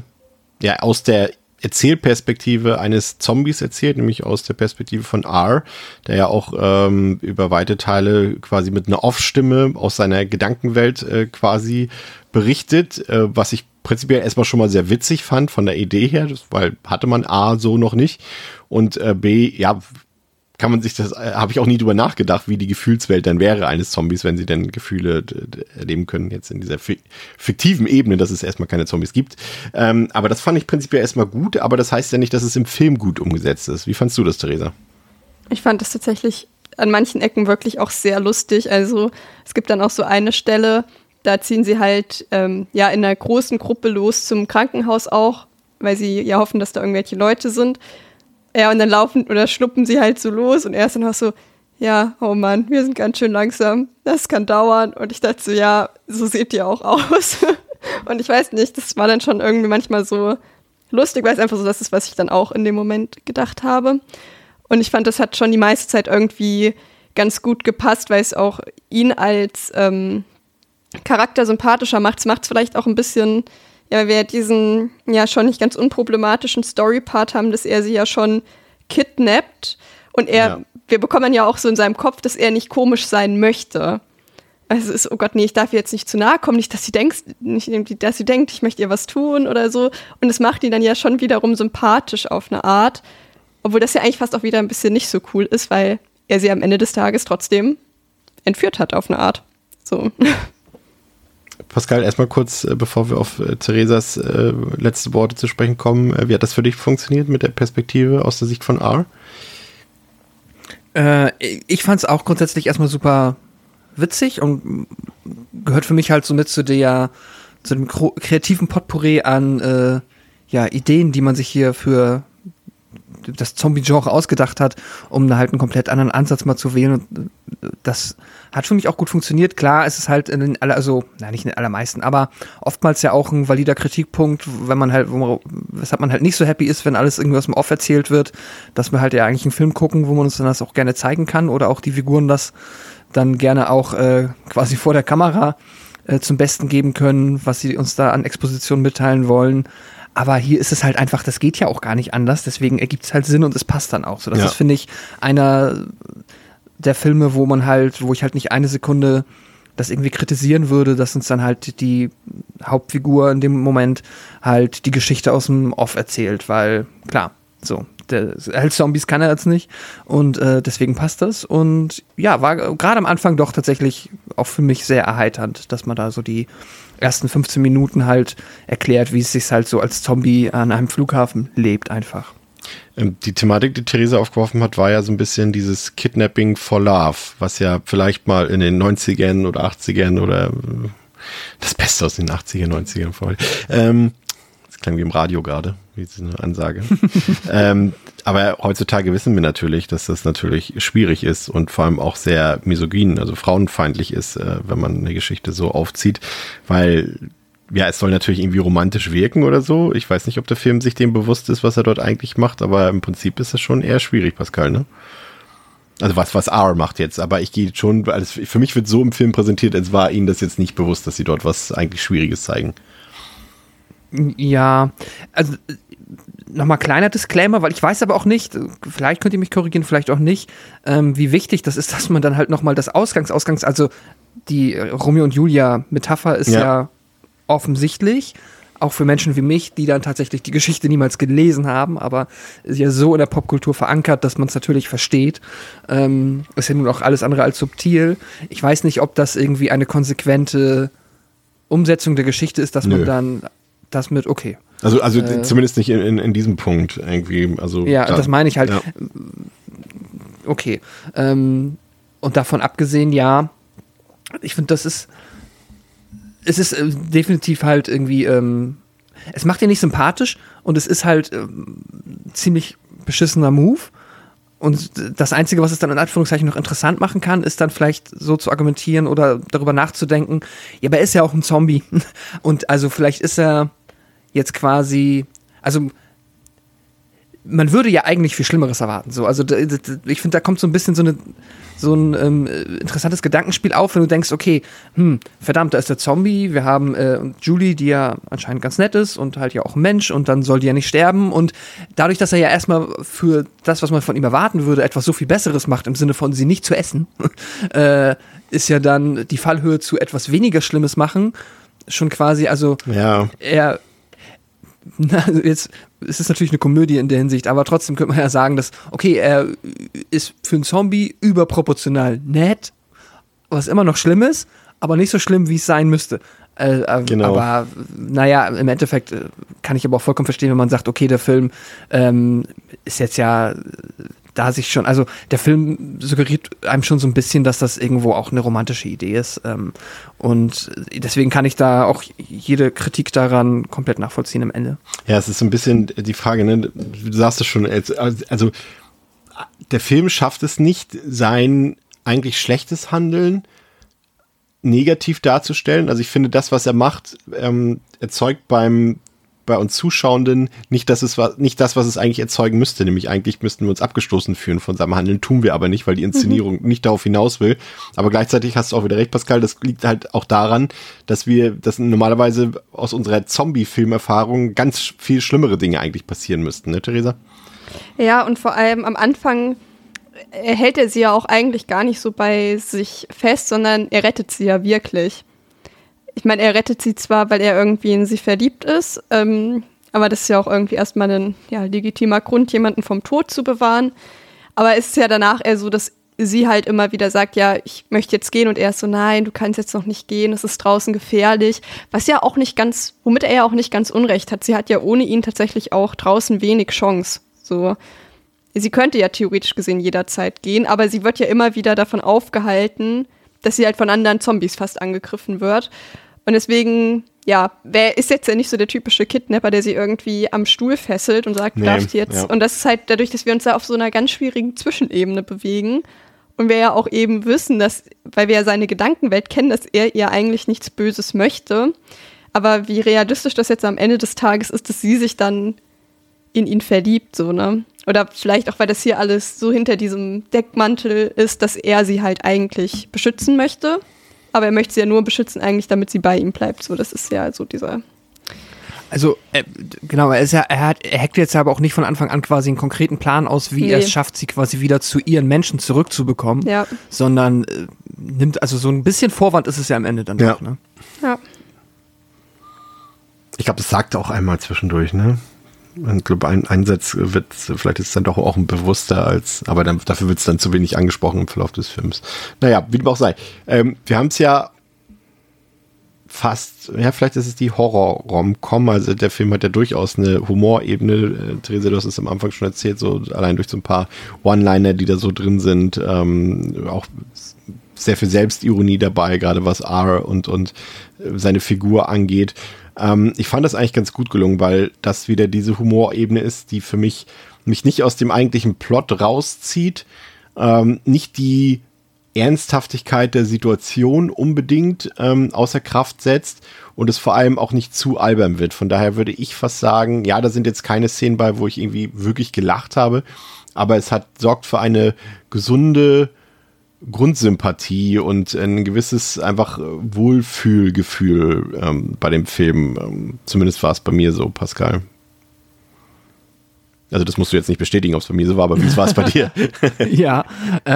Erzählperspektive eines Zombies erzählt, nämlich aus der Perspektive von R, der ja auch über weite Teile quasi mit einer Off-Stimme aus seiner Gedankenwelt quasi berichtet, was ich prinzipiell erstmal schon mal sehr witzig fand von der Idee her, weil hatte man A so noch nicht und B, kann man sich das, habe ich auch nie drüber nachgedacht, wie die Gefühlswelt dann wäre eines Zombies, wenn sie denn Gefühle erleben können, jetzt in dieser fiktiven Ebene, dass es erstmal keine Zombies gibt. Aber das fand ich prinzipiell erstmal gut, aber das heißt ja nicht, dass es im Film gut umgesetzt ist. Wie fandst du das, Theresa? Ich fand das tatsächlich an manchen Ecken wirklich auch sehr lustig. Also es gibt dann auch so eine Stelle, da ziehen sie halt in einer großen Gruppe los zum Krankenhaus auch, weil sie ja hoffen, dass da irgendwelche Leute sind. Ja, und dann laufen oder schluppen sie halt so los und er ist dann auch so, ja, oh Mann, wir sind ganz schön langsam, das kann dauern. Und ich dachte so, ja, so seht ihr auch aus. Und ich weiß nicht, das war dann schon irgendwie manchmal so lustig, weil es einfach so das ist, was ich dann auch in dem Moment gedacht habe. Und ich fand, das hat schon die meiste Zeit irgendwie ganz gut gepasst, weil es auch ihn als Charakter sympathischer macht. Es macht es vielleicht auch ein bisschen, weil wir diesen schon nicht ganz unproblematischen Story-Part haben, dass er sie ja schon kidnappt und wir bekommen ja auch so in seinem Kopf, dass er nicht komisch sein möchte. Also es ist, oh Gott, nee, ich darf ihr jetzt nicht zu nahe kommen, nicht, dass sie denkt, ich möchte ihr was tun oder so. Und es macht ihn dann ja schon wiederum sympathisch auf eine Art, obwohl das ja eigentlich fast auch wieder ein bisschen nicht so cool ist, weil er sie am Ende des Tages trotzdem entführt hat auf eine Art. So. Pascal, erstmal kurz, bevor wir auf Theresas letzte Worte zu sprechen kommen, wie hat das für dich funktioniert mit der Perspektive aus der Sicht von R? Ich fand es auch grundsätzlich erstmal super witzig und gehört für mich halt so mit zu dem kreativen Potpourri an Ideen, die man sich hier für das Zombie-Genre ausgedacht hat, um da halt einen komplett anderen Ansatz mal zu wählen. Und das hat für mich auch gut funktioniert. Klar, es ist halt nicht in den allermeisten, aber oftmals ja auch ein valider Kritikpunkt, wenn man halt, weshalb man halt nicht so happy ist, wenn alles irgendwie aus dem Off erzählt wird, dass wir halt ja eigentlich einen Film gucken, wo man uns dann das auch gerne zeigen kann oder auch die Figuren das dann gerne auch quasi vor der Kamera zum Besten geben können, was sie uns da an Exposition mitteilen wollen. Aber hier ist es halt einfach, das geht ja auch gar nicht anders, deswegen ergibt es halt Sinn und es passt dann auch so. Das ist, finde ich, einer der Filme, wo ich halt nicht eine Sekunde das irgendwie kritisieren würde, dass uns dann halt die Hauptfigur in dem Moment halt die Geschichte aus dem Off erzählt, weil, klar, so, Zombies kann er jetzt nicht und deswegen passt das. Und ja, war gerade am Anfang doch tatsächlich auch für mich sehr erheiternd, dass man da so die ersten 15 Minuten halt erklärt, wie es sich halt so als Zombie an einem Flughafen lebt einfach. Die Thematik, die Theresa aufgeworfen hat, war ja so ein bisschen dieses Kidnapping for Love, was ja vielleicht mal in den 90ern oder 80ern oder das Beste aus den 80er, 90ern vorher. Das klang wie im Radio gerade, wie so eine Ansage. Aber heutzutage wissen wir natürlich, dass das natürlich schwierig ist und vor allem auch sehr misogyn, also frauenfeindlich ist, wenn man eine Geschichte so aufzieht, weil ja, es soll natürlich irgendwie romantisch wirken oder so. Ich weiß nicht, ob der Film sich dem bewusst ist, was er dort eigentlich macht, aber im Prinzip ist das schon eher schwierig, Pascal, ne? Also was R macht jetzt, aber ich gehe schon, also für mich wird so im Film präsentiert, als war ihnen das jetzt nicht bewusst, dass sie dort was eigentlich Schwieriges zeigen. Ja, also nochmal kleiner Disclaimer, weil ich weiß aber auch nicht, vielleicht könnt ihr mich korrigieren, vielleicht auch nicht, wie wichtig das ist, dass man dann halt nochmal das Ausgangs, also die Romeo und Julia Metapher ist ja offensichtlich, auch für Menschen wie mich, die dann tatsächlich die Geschichte niemals gelesen haben, aber ist ja so in der Popkultur verankert, dass man es natürlich versteht. Ist ja nun auch alles andere als subtil. Ich weiß nicht, ob das irgendwie eine konsequente Umsetzung der Geschichte ist, dass man dann das mit, okay. Also zumindest nicht in diesem Punkt irgendwie. Also, ja, das meine ich halt. Ja. Okay. Und davon abgesehen, ja, ich finde, es ist definitiv halt irgendwie, es macht dir nicht sympathisch und es ist halt ziemlich beschissener Move. Und das Einzige, was es dann in Anführungszeichen noch interessant machen kann, ist dann vielleicht so zu argumentieren oder darüber nachzudenken, ja, aber er ist ja auch ein Zombie. Und also vielleicht ist er jetzt quasi, also man würde ja eigentlich viel Schlimmeres erwarten. So, also ich finde, da kommt so ein bisschen so ein interessantes Gedankenspiel auf, wenn du denkst, okay, verdammt, da ist der Zombie, wir haben Julie, die ja anscheinend ganz nett ist und halt ja auch ein Mensch und dann soll die ja nicht sterben und dadurch, dass er ja erstmal für das, was man von ihm erwarten würde, etwas so viel Besseres macht, im Sinne von sie nicht zu essen, ist ja dann die Fallhöhe zu etwas weniger Schlimmes machen, schon quasi, also jetzt ist es natürlich eine Komödie in der Hinsicht, aber trotzdem könnte man ja sagen, dass, okay, er ist für einen Zombie überproportional nett, was immer noch schlimm ist, aber nicht so schlimm, wie es sein müsste. Genau. Aber naja, im Endeffekt kann ich aber auch vollkommen verstehen, wenn man sagt, okay, der Film ist jetzt ja da sich schon, also der Film suggeriert einem schon so ein bisschen, dass das irgendwo auch eine romantische Idee ist. Und deswegen kann ich da auch jede Kritik daran komplett nachvollziehen am Ende. Ja, es ist so ein bisschen die Frage, ne? Du sagst es schon, also der Film schafft es nicht, sein eigentlich schlechtes Handeln negativ darzustellen. Also ich finde, das, was er macht, erzeugt bei uns Zuschauenden nicht das, was es eigentlich erzeugen müsste. Nämlich eigentlich müssten wir uns abgestoßen fühlen von seinem Handeln. Tun wir aber nicht, weil die Inszenierung nicht darauf hinaus will. Aber gleichzeitig hast du auch wieder recht, Pascal, das liegt halt auch daran, dass normalerweise aus unserer Zombie-Filmerfahrung ganz viel schlimmere Dinge eigentlich passieren müssten, ne, Theresa? Ja, und vor allem am Anfang hält er sie ja auch eigentlich gar nicht so bei sich fest, sondern er rettet sie ja wirklich. Ich meine, er rettet sie zwar, weil er irgendwie in sie verliebt ist, aber das ist ja auch irgendwie erstmal ein legitimer Grund, jemanden vom Tod zu bewahren. Aber es ist ja danach eher so, dass sie halt immer wieder sagt, ja, ich möchte jetzt gehen und er ist so, nein, du kannst jetzt noch nicht gehen, es ist draußen gefährlich, womit er ja auch nicht ganz unrecht hat. Sie hat ja ohne ihn tatsächlich auch draußen wenig Chance. So, sie könnte ja theoretisch gesehen jederzeit gehen, aber sie wird ja immer wieder davon aufgehalten, dass sie halt von anderen Zombies fast angegriffen wird. Und deswegen, ja, ist jetzt ja nicht so der typische Kidnapper, der sie irgendwie am Stuhl fesselt und sagt, du darfst jetzt. Ja. Und das ist halt dadurch, dass wir uns da auf so einer ganz schwierigen Zwischenebene bewegen. Und wir ja auch eben wissen, weil wir ja seine Gedankenwelt kennen, dass er ihr eigentlich nichts Böses möchte. Aber wie realistisch das jetzt am Ende des Tages ist, dass sie sich dann in ihn verliebt, so, ne? Oder vielleicht auch, weil das hier alles so hinter diesem Deckmantel ist, dass er sie halt eigentlich beschützen möchte. Aber er möchte sie ja nur beschützen eigentlich, damit sie bei ihm bleibt. So, das ist ja so dieser... Also, genau, er hackt jetzt aber auch nicht von Anfang an quasi einen konkreten Plan aus, wie er es schafft, sie quasi wieder zu ihren Menschen zurückzubekommen, sondern nimmt, also so ein bisschen Vorwand ist es ja am Ende dann doch, ne? Ja. Ich glaube, das sagt er auch einmal zwischendurch, ne? Ich glaube, ein Satz wird, vielleicht ist es dann doch auch ein bewusster aber dafür wird es dann zu wenig angesprochen im Verlauf des Films. Naja, wie dem auch sei. Wir haben es ja fast, vielleicht ist es die Horror-Rom-Com, also der Film hat ja durchaus eine Humorebene. Theresa, du hast es am Anfang schon erzählt, so allein durch so ein paar One-Liner, die da so drin sind, auch sehr viel Selbstironie dabei, gerade was R und seine Figur angeht. Ich fand das eigentlich ganz gut gelungen, weil das wieder diese Humorebene ist, die für mich nicht aus dem eigentlichen Plot rauszieht, nicht die Ernsthaftigkeit der Situation unbedingt außer Kraft setzt und es vor allem auch nicht zu albern wird. Von daher würde ich fast sagen, ja, da sind jetzt keine Szenen bei, wo ich irgendwie wirklich gelacht habe, aber es sorgt für eine gesunde Grundsympathie und ein gewisses einfach Wohlfühlgefühl bei dem Film. Zumindest war es bei mir so, Pascal. Also das musst du jetzt nicht bestätigen, ob es bei mir so war, aber wie war es bei dir? Ja,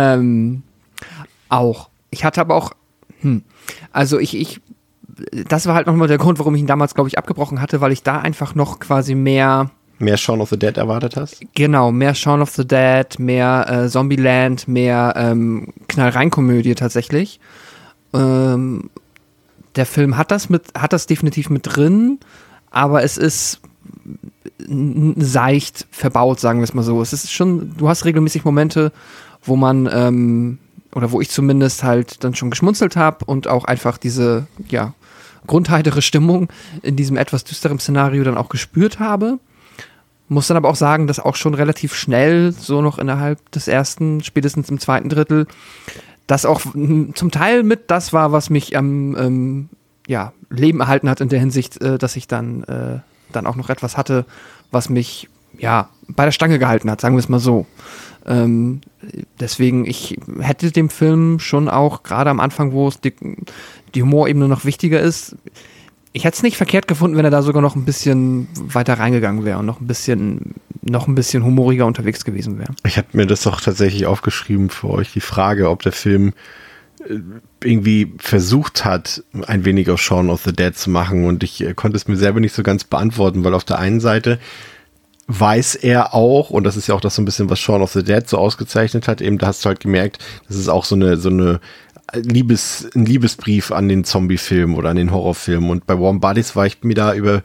auch. Ich hatte aber auch, also das war halt nochmal der Grund, warum ich ihn damals, glaube ich, abgebrochen hatte, weil ich da einfach noch quasi mehr Shaun of the Dead erwartet hast? Genau, mehr Shaun of the Dead, mehr Zombieland, mehr Knall-Rein-Komödie tatsächlich. Der Film hat das definitiv mit drin, aber es ist seicht verbaut, sagen wir es mal so. Es ist schon, du hast regelmäßig Momente, wo man oder wo ich zumindest halt dann schon geschmunzelt habe und auch einfach diese, grundheitere Stimmung in diesem etwas düsteren Szenario dann auch gespürt habe. Muss dann aber auch sagen, dass auch schon relativ schnell, so noch innerhalb des ersten, spätestens im zweiten Drittel, das auch zum Teil mit das war, was mich am Leben erhalten hat in der Hinsicht, dass ich dann auch noch etwas hatte, was mich bei der Stange gehalten hat, sagen wir es mal so. Deswegen, ich hätte dem Film schon auch, gerade am Anfang, wo es die Humorebene noch wichtiger ist, ich hätte es nicht verkehrt gefunden, wenn er da sogar noch ein bisschen weiter reingegangen wäre und noch ein bisschen humoriger unterwegs gewesen wäre. Ich habe mir das doch tatsächlich aufgeschrieben für euch, die Frage, ob der Film irgendwie versucht hat, ein wenig aus Shaun of the Dead zu machen, und ich konnte es mir selber nicht so ganz beantworten, weil auf der einen Seite weiß er auch, und das ist ja auch das so ein bisschen, was Shaun of the Dead so ausgezeichnet hat, eben da hast du halt gemerkt, das ist auch so eine ein Liebesbrief an den Zombie-Film oder an den Horrorfilm. Und bei Warm Bodies war ich mir da über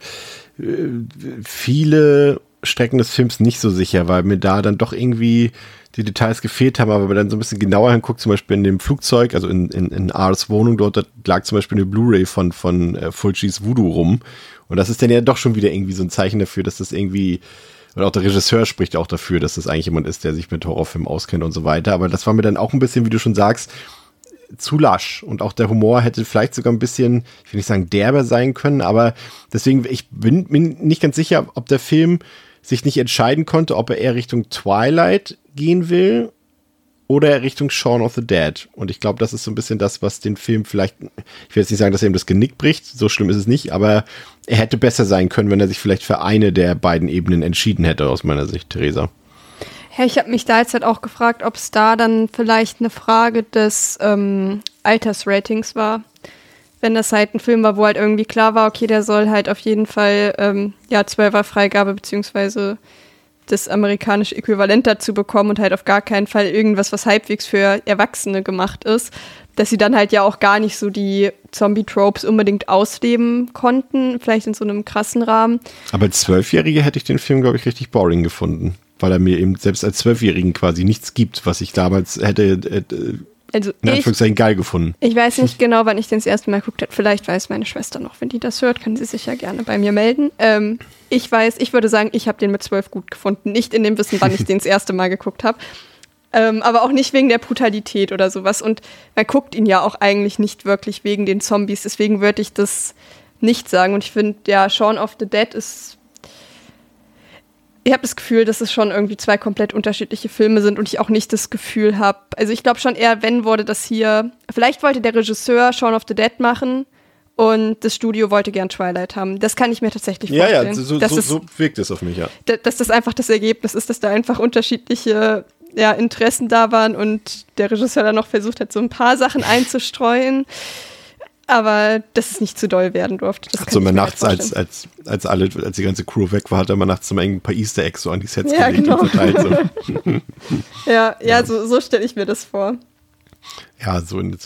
viele Strecken des Films nicht so sicher, weil mir da dann doch irgendwie die Details gefehlt haben, aber wenn man dann so ein bisschen genauer hinguckt, zum Beispiel in dem Flugzeug, also in R's Wohnung, dort lag zum Beispiel eine Blu-ray von Fulcis Voodoo rum. Und das ist dann ja doch schon wieder irgendwie so ein Zeichen dafür, dass das irgendwie, oder auch der Regisseur spricht auch dafür, dass das eigentlich jemand ist, der sich mit Horrorfilmen auskennt und so weiter. Aber das war mir dann auch ein bisschen, wie du schon sagst, zu lasch, und auch der Humor hätte vielleicht sogar ein bisschen, ich will nicht sagen derber sein können, aber deswegen, ich bin nicht ganz sicher, ob der Film sich nicht entscheiden konnte, ob er eher Richtung Twilight gehen will oder Richtung Shaun of the Dead. Und ich glaube, das ist so ein bisschen das, was den Film vielleicht, ich will jetzt nicht sagen, dass er ihm das Genick bricht, so schlimm ist es nicht, aber er hätte besser sein können, wenn er sich vielleicht für eine der beiden Ebenen entschieden hätte, aus meiner Sicht, Theresa. Ja, ich habe mich da jetzt halt auch gefragt, ob es da dann vielleicht eine Frage des Altersratings war. Wenn das halt ein Film war, wo halt irgendwie klar war, okay, der soll halt auf jeden Fall 12er Freigabe beziehungsweise das amerikanische Äquivalent dazu bekommen und halt auf gar keinen Fall irgendwas, was halbwegs für Erwachsene gemacht ist, dass sie dann halt ja auch gar nicht so die Zombie-Tropes unbedingt ausleben konnten, vielleicht in so einem krassen Rahmen. Aber als 12-Jährige hätte ich den Film, glaube ich, richtig boring gefunden, weil er mir eben selbst als 12-Jährigen quasi nichts gibt, was ich damals hätte in Anführungszeichen geil gefunden. Ich weiß nicht genau, wann ich den das erste Mal geguckt habe. Vielleicht weiß meine Schwester noch, wenn die das hört, kann sie sich ja gerne bei mir melden. Ich würde sagen, ich habe den mit 12 gut gefunden. Nicht in dem Wissen, wann ich den das erste Mal geguckt habe. Aber auch nicht wegen der Brutalität oder sowas. Und man guckt ihn ja auch eigentlich nicht wirklich wegen den Zombies. Deswegen würde ich das nicht sagen. Und ich finde, ja, Shaun of the Dead ist... Ich habe das Gefühl, dass es schon irgendwie zwei komplett unterschiedliche Filme sind und ich auch nicht das Gefühl habe, also ich glaube schon eher, wenn wurde das hier, vielleicht wollte der Regisseur Shaun of the Dead machen und das Studio wollte gern Twilight haben. Das kann ich mir tatsächlich vorstellen. Ja, so wirkt es auf mich, ja. Dass das einfach das Ergebnis ist, dass da einfach unterschiedliche Interessen da waren und der Regisseur dann noch versucht hat, so ein paar Sachen einzustreuen. Aber dass es nicht zu doll werden durfte. Das so immer nachts, als die ganze Crew weg war, hat er mal nachts so ein paar Easter Eggs so an die Sets gelegt genau. und verteilt. So. So stelle ich mir das vor. Ja,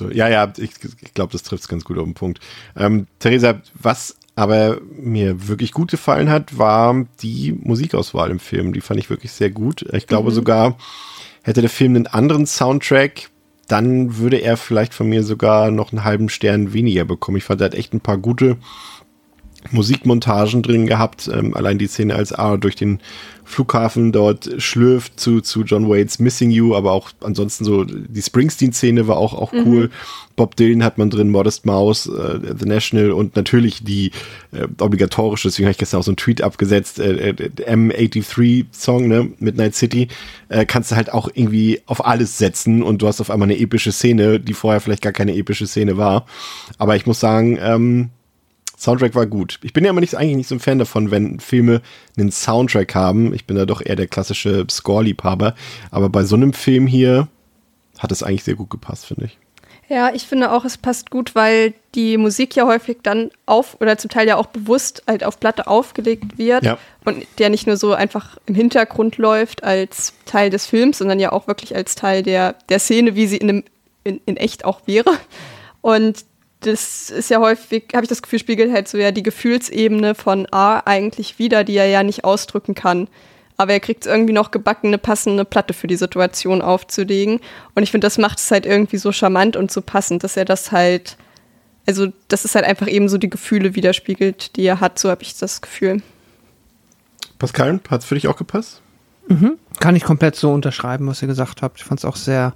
ich glaube, das trifft es ganz gut auf den Punkt. Theresa, was aber mir wirklich gut gefallen hat, war die Musikauswahl im Film. Die fand ich wirklich sehr gut. Ich glaube sogar, hätte der Film einen anderen Soundtrack, dann würde er vielleicht von mir sogar noch einen halben Stern weniger bekommen. Ich fand, er hat echt ein paar gute Musikmontagen drin gehabt. Allein die Szene, als A durch den Flughafen dort schlürft zu John Waits Missing You, aber auch ansonsten so die Springsteen-Szene war auch cool. Bob Dylan hat man drin, Modest Mouse, The National und natürlich die obligatorische, deswegen habe ich gestern auch so einen Tweet abgesetzt, M83-Song, ne, Midnight City, kannst du halt auch irgendwie auf alles setzen und du hast auf einmal eine epische Szene, die vorher vielleicht gar keine epische Szene war. Aber ich muss sagen, Soundtrack war gut. Ich bin ja eigentlich nicht so ein Fan davon, wenn Filme einen Soundtrack haben. Ich bin da doch eher der klassische Score-Liebhaber. Aber bei so einem Film hier hat es eigentlich sehr gut gepasst, finde ich. Ja, ich finde auch, es passt gut, weil die Musik ja häufig dann oder zum Teil ja auch bewusst halt auf Platte aufgelegt wird. Ja. Und der nicht nur so einfach im Hintergrund läuft als Teil des Films, sondern ja auch wirklich als Teil der Szene, wie sie in echt auch wäre. Und das ist ja häufig, habe ich das Gefühl, spiegelt halt so ja die Gefühlsebene von A eigentlich wieder, die er ja nicht ausdrücken kann. Aber er kriegt es irgendwie noch gebacken, eine passende Platte für die Situation aufzulegen. Und ich finde, das macht es halt irgendwie so charmant und so passend, dass er das halt, also dass es halt einfach eben so die Gefühle widerspiegelt, die er hat, so habe ich das Gefühl. Pascal, hat es für dich auch gepasst? Kann ich komplett so unterschreiben, was ihr gesagt habt. Ich fand es auch sehr,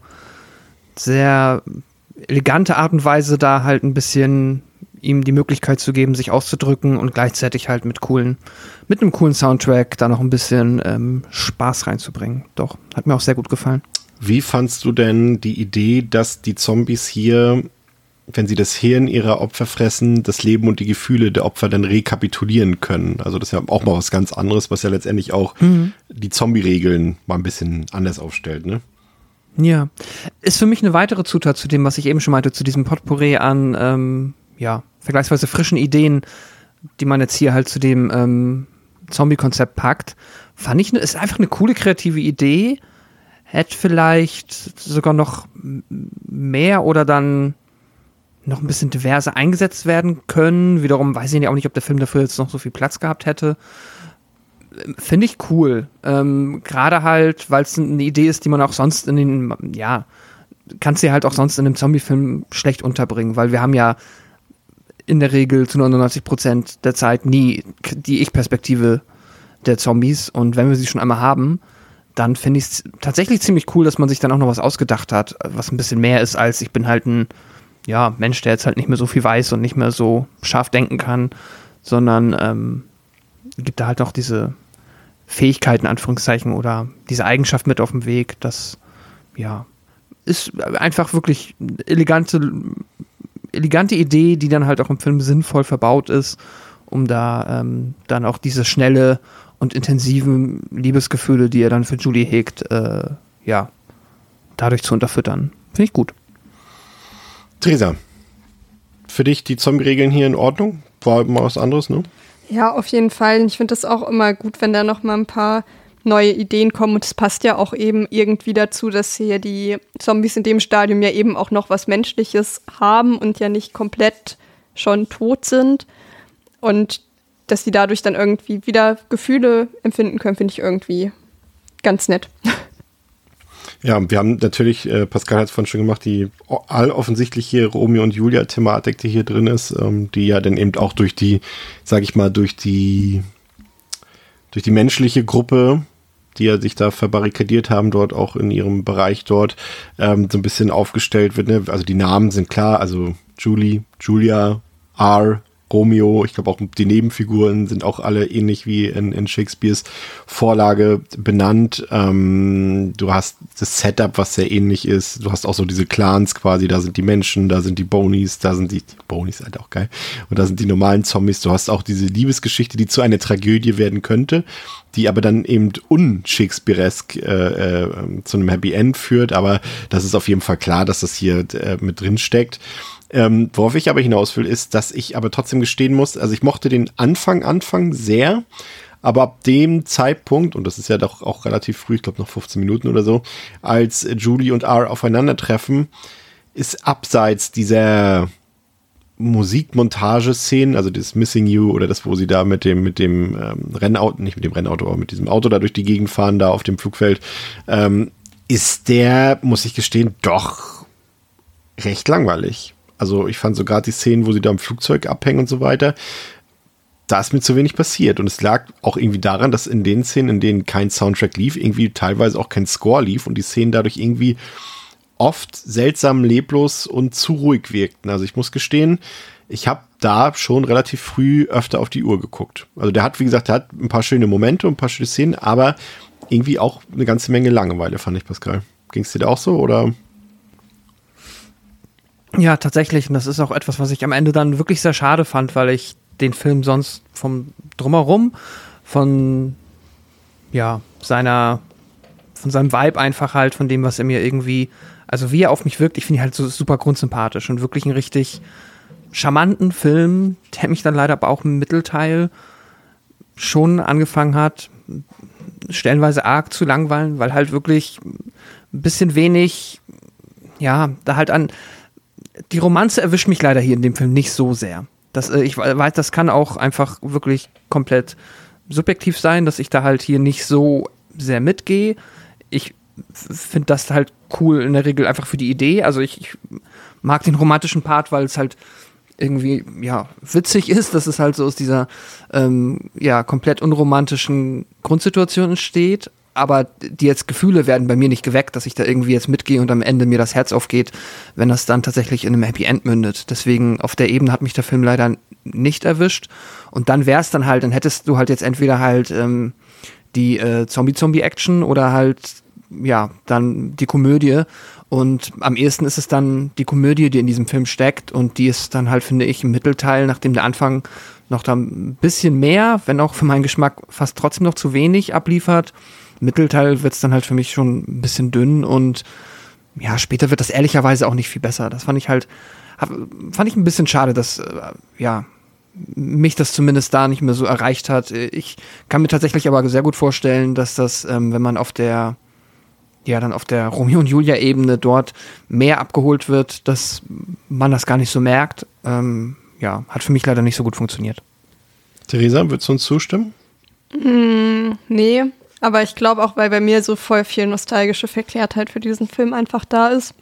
sehr elegante Art und Weise, da halt ein bisschen ihm die Möglichkeit zu geben, sich auszudrücken und gleichzeitig halt mit einem coolen Soundtrack da noch ein bisschen Spaß reinzubringen. Doch, hat mir auch sehr gut gefallen. Wie fandst du denn die Idee, dass die Zombies hier, wenn sie das Hirn ihrer Opfer fressen, das Leben und die Gefühle der Opfer dann rekapitulieren können? Also das ist ja auch mal was ganz anderes, was ja letztendlich auch die Zombie-Regeln mal ein bisschen anders aufstellt, ne? Ja, ist für mich eine weitere Zutat zu dem, was ich eben schon meinte, zu diesem Potpourri an, vergleichsweise frischen Ideen, die man jetzt hier halt zu dem Zombie-Konzept packt. Fand ich, ist einfach eine coole kreative Idee. Hätte vielleicht sogar noch mehr oder dann noch ein bisschen diverser eingesetzt werden können. Wiederum weiß ich auch nicht, ob der Film dafür jetzt noch so viel Platz gehabt hätte. Finde ich cool. Gerade halt, weil es eine Idee ist, die man auch sonst kannst du halt auch sonst in einem Zombie-Film schlecht unterbringen, weil wir haben ja in der Regel zu 99% der Zeit nie die Ich-Perspektive der Zombies und wenn wir sie schon einmal haben, dann finde ich es tatsächlich ziemlich cool, dass man sich dann auch noch was ausgedacht hat, was ein bisschen mehr ist als ich bin halt ein Mensch, der jetzt halt nicht mehr so viel weiß und nicht mehr so scharf denken kann, sondern gibt da halt auch diese Fähigkeiten, Anführungszeichen, oder diese Eigenschaft mit auf dem Weg, das, ist einfach wirklich elegante Idee, die dann halt auch im Film sinnvoll verbaut ist, um da dann auch diese schnelle und intensiven Liebesgefühle, die er dann für Julie hegt, dadurch zu unterfüttern. Finde ich gut. Theresa, für dich die Zombie-Regeln hier in Ordnung? War mal was anderes, ne? Ja, auf jeden Fall. Ich finde das auch immer gut, wenn da noch mal ein paar neue Ideen kommen und es passt ja auch eben irgendwie dazu, dass hier die Zombies in dem Stadium ja eben auch noch was Menschliches haben und ja nicht komplett schon tot sind und dass die dadurch dann irgendwie wieder Gefühle empfinden können, finde ich irgendwie ganz nett. Ja, wir haben natürlich, Pascal hat es vorhin schon gemacht, die alloffensichtliche Romeo und Julia-Thematik, die hier drin ist, die ja dann eben auch durch die, sag ich mal, durch die menschliche Gruppe, die ja sich da verbarrikadiert haben, dort auch in ihrem Bereich dort, so ein bisschen aufgestellt wird. Ne? Also die Namen sind klar, also Julie, Julia, R, Romeo, ich glaube auch die Nebenfiguren sind auch alle ähnlich wie in Shakespeares Vorlage benannt. Du hast das Setup, was sehr ähnlich ist. Du hast auch so diese Clans quasi, da sind die Menschen, da sind die Bonies, da sind die Bonies halt auch geil. Und da sind die normalen Zombies. Du hast auch diese Liebesgeschichte, die zu einer Tragödie werden könnte, die aber dann eben un-Shakespearesk zu einem Happy End führt. Aber das ist auf jeden Fall klar, dass das hier mit drin steckt. Worauf ich aber hinaus will, ist, dass ich aber trotzdem gestehen muss, also ich mochte den Anfang sehr, aber ab dem Zeitpunkt, und das ist ja doch auch relativ früh, ich glaube noch 15 Minuten oder so, als Julie und R aufeinandertreffen, ist abseits dieser Musikmontage-Szenen, also das Missing You oder das, wo sie da mit dem Rennauto, nicht mit dem Rennauto, aber mit diesem Auto da durch die Gegend fahren, da auf dem Flugfeld, ist der, muss ich gestehen, doch recht langweilig. Also ich fand so gerade die Szenen, wo sie da im Flugzeug abhängen und so weiter, da ist mir zu wenig passiert. Und es lag auch irgendwie daran, dass in den Szenen, in denen kein Soundtrack lief, irgendwie teilweise auch kein Score lief und die Szenen dadurch irgendwie oft seltsam leblos und zu ruhig wirkten. Also ich muss gestehen, ich habe da schon relativ früh öfter auf die Uhr geguckt. Also der hat, wie gesagt, ein paar schöne Momente und ein paar schöne Szenen, aber irgendwie auch eine ganze Menge Langeweile, fand ich, Pascal. Ging es dir da auch so, oder? Ja, tatsächlich. Und das ist auch etwas, was ich am Ende dann wirklich sehr schade fand, weil ich den Film sonst vom Drumherum, von seinem Vibe einfach halt, von dem, was er mir irgendwie, also wie er auf mich wirkt, ich finde ihn halt so super grundsympathisch und wirklich einen richtig charmanten Film, der mich dann leider aber auch im Mittelteil schon angefangen hat, stellenweise arg zu langweilen, weil halt wirklich ein bisschen wenig, da halt die Romanze erwischt mich leider hier in dem Film nicht so sehr. Ich weiß, das kann auch einfach wirklich komplett subjektiv sein, dass ich da halt hier nicht so sehr mitgehe. Ich finde das halt cool in der Regel einfach für die Idee. Also ich mag den romantischen Part, weil es halt irgendwie, witzig ist, dass es halt so aus dieser, komplett unromantischen Grundsituation entsteht. Aber die jetzt Gefühle werden bei mir nicht geweckt, dass ich da irgendwie jetzt mitgehe und am Ende mir das Herz aufgeht, wenn das dann tatsächlich in einem Happy End mündet. Deswegen auf der Ebene hat mich der Film leider nicht erwischt. Und dann wär's dann halt, dann hättest du halt jetzt entweder halt die Zombie-Action oder halt, dann die Komödie. Und am ehesten ist es dann die Komödie, die in diesem Film steckt. Und die ist dann halt, finde ich, im Mittelteil, nachdem der Anfang noch da ein bisschen mehr, wenn auch für meinen Geschmack fast trotzdem noch zu wenig abliefert. Mittelteil wird es dann halt für mich schon ein bisschen dünn und später wird das ehrlicherweise auch nicht viel besser. Das fand ich ein bisschen schade, dass mich das zumindest da nicht mehr so erreicht hat. Ich kann mir tatsächlich aber sehr gut vorstellen, dass das, wenn man auf der Romeo und Julia Ebene dort mehr abgeholt wird, dass man das gar nicht so merkt. Hat für mich leider nicht so gut funktioniert. Theresa, würdest du uns zustimmen? Nee. Aber ich glaube auch, weil bei mir so voll viel nostalgische Verklärtheit für diesen Film einfach da ist.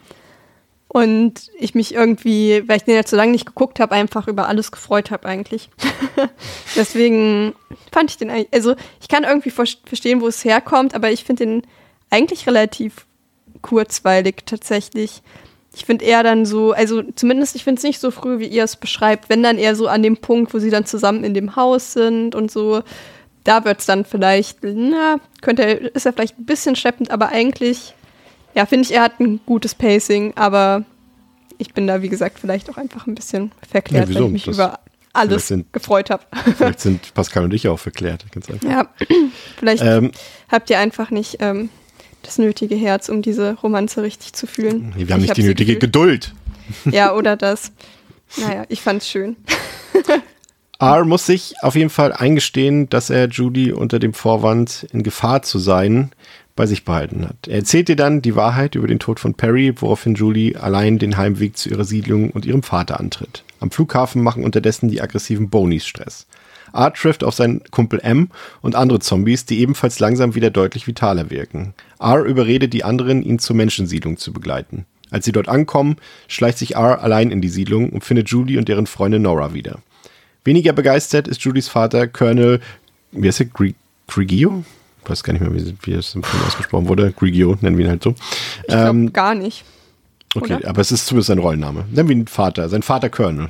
Und ich mich irgendwie, weil ich den jetzt so lange nicht geguckt habe, einfach über alles gefreut habe eigentlich. Deswegen fand ich den eigentlich, also ich kann irgendwie verstehen, wo es herkommt, aber ich finde den eigentlich relativ kurzweilig tatsächlich. Ich finde eher dann so, also zumindest ich finde es nicht so früh, wie ihr es beschreibt, wenn dann eher so an dem Punkt, wo sie dann zusammen in dem Haus sind und so. Da wird es dann vielleicht, ist er vielleicht ein bisschen schleppend, aber eigentlich, finde ich, er hat ein gutes Pacing, aber ich bin da, wie gesagt, vielleicht auch einfach ein bisschen verklärt, weil ich mich über alles gefreut habe. Vielleicht sind Pascal und ich auch verklärt, ganz einfach. Ja, vielleicht habt ihr einfach nicht das nötige Herz, um diese Romanze richtig zu fühlen. Wir haben nicht die nötige Geduld. Ja, oder das. Naja, ich fand's schön. R muss sich auf jeden Fall eingestehen, dass er Judy unter dem Vorwand, in Gefahr zu sein, bei sich behalten hat. Er erzählt ihr dann die Wahrheit über den Tod von Perry, woraufhin Julie allein den Heimweg zu ihrer Siedlung und ihrem Vater antritt. Am Flughafen machen unterdessen die aggressiven Bonies Stress. R trifft auf seinen Kumpel M und andere Zombies, die ebenfalls langsam wieder deutlich vitaler wirken. R überredet die anderen, ihn zur Menschensiedlung zu begleiten. Als sie dort ankommen, schleicht sich R allein in die Siedlung und findet Julie und deren Freundin Nora wieder. Weniger begeistert ist Julies Vater, Colonel, wie heißt er, Grigio? Ich weiß gar nicht mehr, wie es im Film ausgesprochen wurde. Grigio, nennen wir ihn halt so. Ich glaube gar nicht. Okay, oder? Aber es ist zumindest sein Rollenname. Nennen wir ihn Vater, sein Vater Colonel.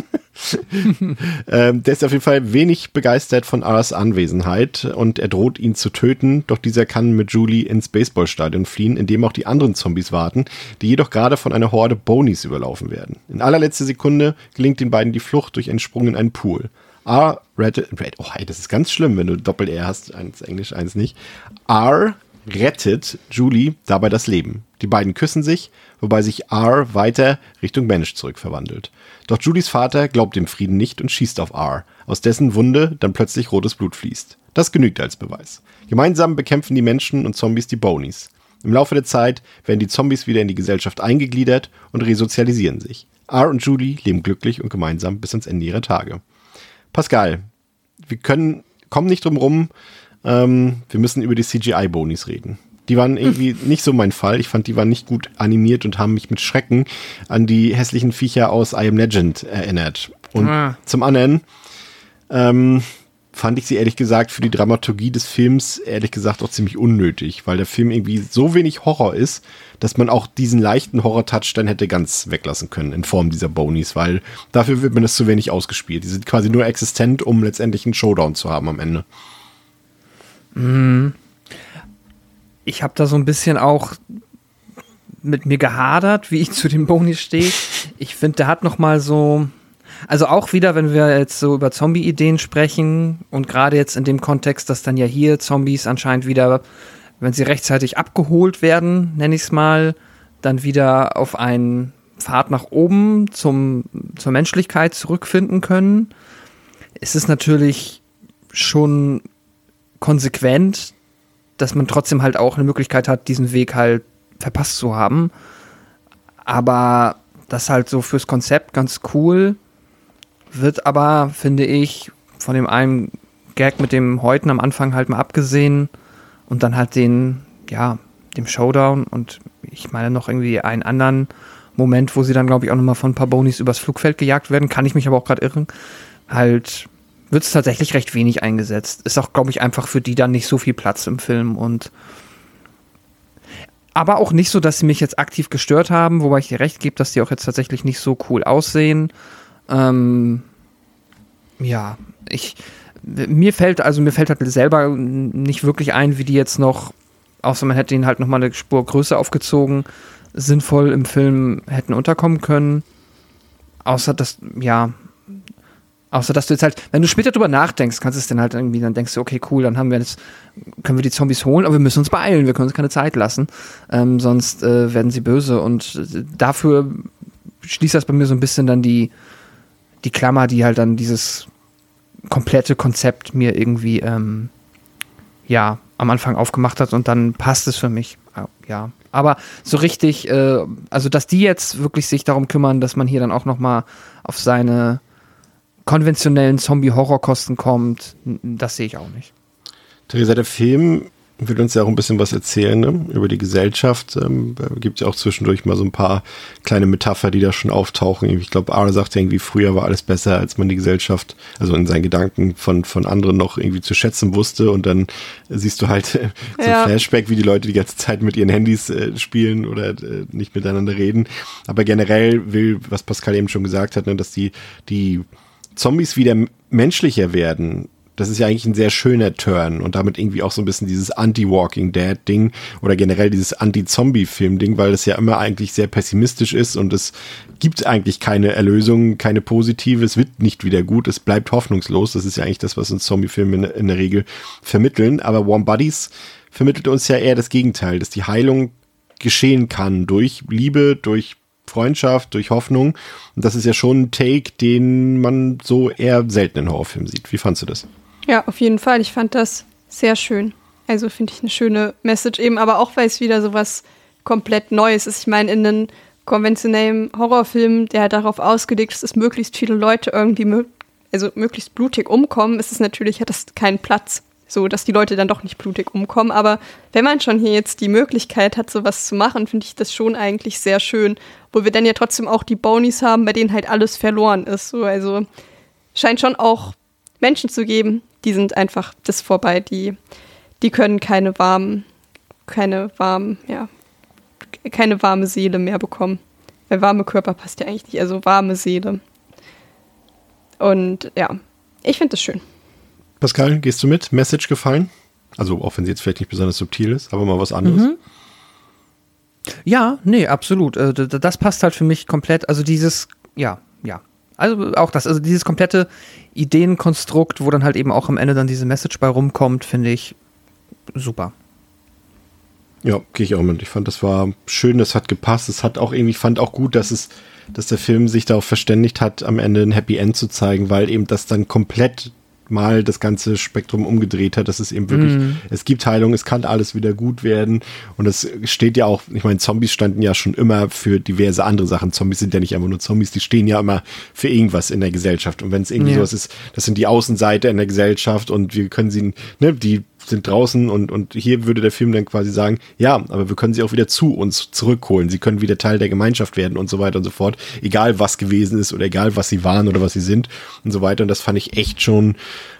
Der ist auf jeden Fall wenig begeistert von R's Anwesenheit und er droht ihn zu töten, doch dieser kann mit Julie ins Baseballstadion fliehen, in dem auch die anderen Zombies warten, die jedoch gerade von einer Horde Bonies überlaufen werden. In allerletzter Sekunde gelingt den beiden die Flucht durch einen Sprung in einen Pool. R rettet, oh hey, das ist ganz schlimm, wenn du Doppel-R hast, eins Englisch, eins nicht. R rettet Julie dabei das Leben. Die beiden küssen sich, wobei sich R weiter Richtung Mensch zurückverwandelt. Doch Julies Vater glaubt dem Frieden nicht und schießt auf R, aus dessen Wunde dann plötzlich rotes Blut fließt. Das genügt als Beweis. Gemeinsam bekämpfen die Menschen und Zombies die Bonies. Im Laufe der Zeit werden die Zombies wieder in die Gesellschaft eingegliedert und resozialisieren sich. R und Julie leben glücklich und gemeinsam bis ans Ende ihrer Tage. Pascal, wir kommen nicht drum rum, wir müssen über die CGI-Bonies reden. Die waren irgendwie nicht so mein Fall. Ich fand, die waren nicht gut animiert und haben mich mit Schrecken an die hässlichen Viecher aus I Am Legend erinnert. Und zum anderen fand ich sie ehrlich gesagt für die Dramaturgie des Films ehrlich gesagt auch ziemlich unnötig, weil der Film irgendwie so wenig Horror ist, dass man auch diesen leichten Horror-Touch dann hätte ganz weglassen können in Form dieser Bonies, weil dafür wird mir das zu wenig ausgespielt. Die sind quasi nur existent, um letztendlich einen Showdown zu haben am Ende. Ich habe da so ein bisschen auch mit mir gehadert, wie ich zu den Bonies stehe. Ich finde, der hat noch mal so, also auch wieder, wenn wir jetzt so über Zombie-Ideen sprechen und gerade jetzt in dem Kontext, dass dann ja hier Zombies anscheinend wieder, wenn sie rechtzeitig abgeholt werden, nenne ich es mal, dann wieder auf einen Pfad nach oben zur Menschlichkeit zurückfinden können. Es ist natürlich schon konsequent, dass man trotzdem halt auch eine Möglichkeit hat, diesen Weg halt verpasst zu haben. Aber das halt so fürs Konzept ganz cool, wird aber, finde ich, von dem einen Gag mit dem Häuten am Anfang halt mal abgesehen und dann halt dem Showdown und ich meine noch irgendwie einen anderen Moment, wo sie dann, glaube ich, auch nochmal von ein paar Bonies übers Flugfeld gejagt werden, kann ich mich aber auch gerade irren, halt wird es tatsächlich recht wenig eingesetzt. Ist auch, glaube ich, einfach für die dann nicht so viel Platz im Film und aber auch nicht so, dass sie mich jetzt aktiv gestört haben, wobei ich dir recht gebe, dass die auch jetzt tatsächlich nicht so cool aussehen. Mir fällt halt selber nicht wirklich ein, wie die jetzt noch, außer man hätte ihnen halt nochmal eine Spur größer aufgezogen, sinnvoll im Film hätten unterkommen können. Außer dass du jetzt halt, wenn du später drüber nachdenkst, kannst du es dann halt irgendwie, dann denkst du, okay, cool, dann können wir die Zombies holen, aber wir müssen uns beeilen, wir können uns keine Zeit lassen, sonst werden sie böse und dafür schließt das bei mir so ein bisschen dann die Klammer, die halt dann dieses komplette Konzept mir irgendwie am Anfang aufgemacht hat und dann passt es für mich, ja. Aber so richtig, also dass die jetzt wirklich sich darum kümmern, dass man hier dann auch nochmal auf seine konventionellen Zombie-Horror-Kosten kommt, das sehe ich auch nicht. Theresa, der Film will uns ja auch ein bisschen was erzählen, ne? Über die Gesellschaft. Gibt ja auch zwischendurch mal so ein paar kleine Metapher, die da schon auftauchen. Ich glaube, Ara sagt ja irgendwie, früher war alles besser, als man die Gesellschaft, also in seinen Gedanken von anderen noch irgendwie zu schätzen wusste. Und dann siehst du halt so ein Flashback, wie die Leute die ganze Zeit mit ihren Handys spielen oder nicht miteinander reden. Aber generell will, was Pascal eben schon gesagt hat, ne, dass die Zombies wieder menschlicher werden. Das ist ja eigentlich ein sehr schöner Turn und damit irgendwie auch so ein bisschen dieses Anti-Walking Dead-Ding oder generell dieses Anti-Zombie-Film-Ding, weil das ja immer eigentlich sehr pessimistisch ist und es gibt eigentlich keine Erlösung, keine positive, es wird nicht wieder gut, es bleibt hoffnungslos. Das ist ja eigentlich das, was uns Zombie-Filme in der Regel vermitteln. Aber Warm Bodies vermittelt uns ja eher das Gegenteil, dass die Heilung geschehen kann durch Liebe, durch Freundschaft, durch Hoffnung. Und das ist ja schon ein Take, den man so eher selten in Horrorfilmen sieht. Wie fandst du das? Ja, auf jeden Fall. Ich fand das sehr schön. Also finde ich eine schöne Message eben, aber auch, weil es wieder sowas komplett Neues ist. Ich meine, in einem konventionellen Horrorfilm, der halt darauf ausgelegt ist, dass möglichst viele Leute irgendwie möglichst blutig umkommen, ist es natürlich, hat das keinen Platz, so dass die Leute dann doch nicht blutig umkommen. Aber wenn man schon hier jetzt die Möglichkeit hat, sowas zu machen, finde ich das schon eigentlich sehr schön. Wo wir dann ja trotzdem auch die Bonies haben, bei denen halt alles verloren ist. So, also scheint schon auch Menschen zu geben, die sind einfach das vorbei, die können keine warme Seele mehr bekommen. Weil warme Körper passt ja eigentlich nicht, also warme Seele. Und ja, ich finde das schön. Pascal, gehst du mit? Message gefallen? Also auch wenn sie jetzt vielleicht nicht besonders subtil ist, aber mal was anderes. Mhm. Ja, nee, absolut. Das passt halt für mich komplett. Also dieses, ja. Also auch das, also dieses komplette Ideenkonstrukt, wo dann halt eben auch am Ende dann diese Message bei rumkommt, finde ich super. Ja, gehe ich auch mit. Ich fand, das war schön, das hat gepasst. Es hat auch irgendwie, fand auch gut, dass der Film sich darauf verständigt hat, am Ende ein Happy End zu zeigen, weil eben das dann komplett mal das ganze Spektrum umgedreht hat. Das ist eben wirklich, es gibt Heilung, es kann alles wieder gut werden. Und das steht ja auch, ich meine, Zombies standen ja schon immer für diverse andere Sachen. Zombies sind ja nicht einfach nur Zombies, die stehen ja immer für irgendwas in der Gesellschaft. Und wenn es irgendwie sowas ist, das sind die Außenseiter in der Gesellschaft und wir können sie, ne, die sind draußen und hier würde der Film dann quasi sagen, ja, aber wir können sie auch wieder zu uns zurückholen. Sie können wieder Teil der Gemeinschaft werden und so weiter und so fort. Egal, was gewesen ist oder egal, was sie waren oder was sie sind und so weiter. Und das fand ich echt schon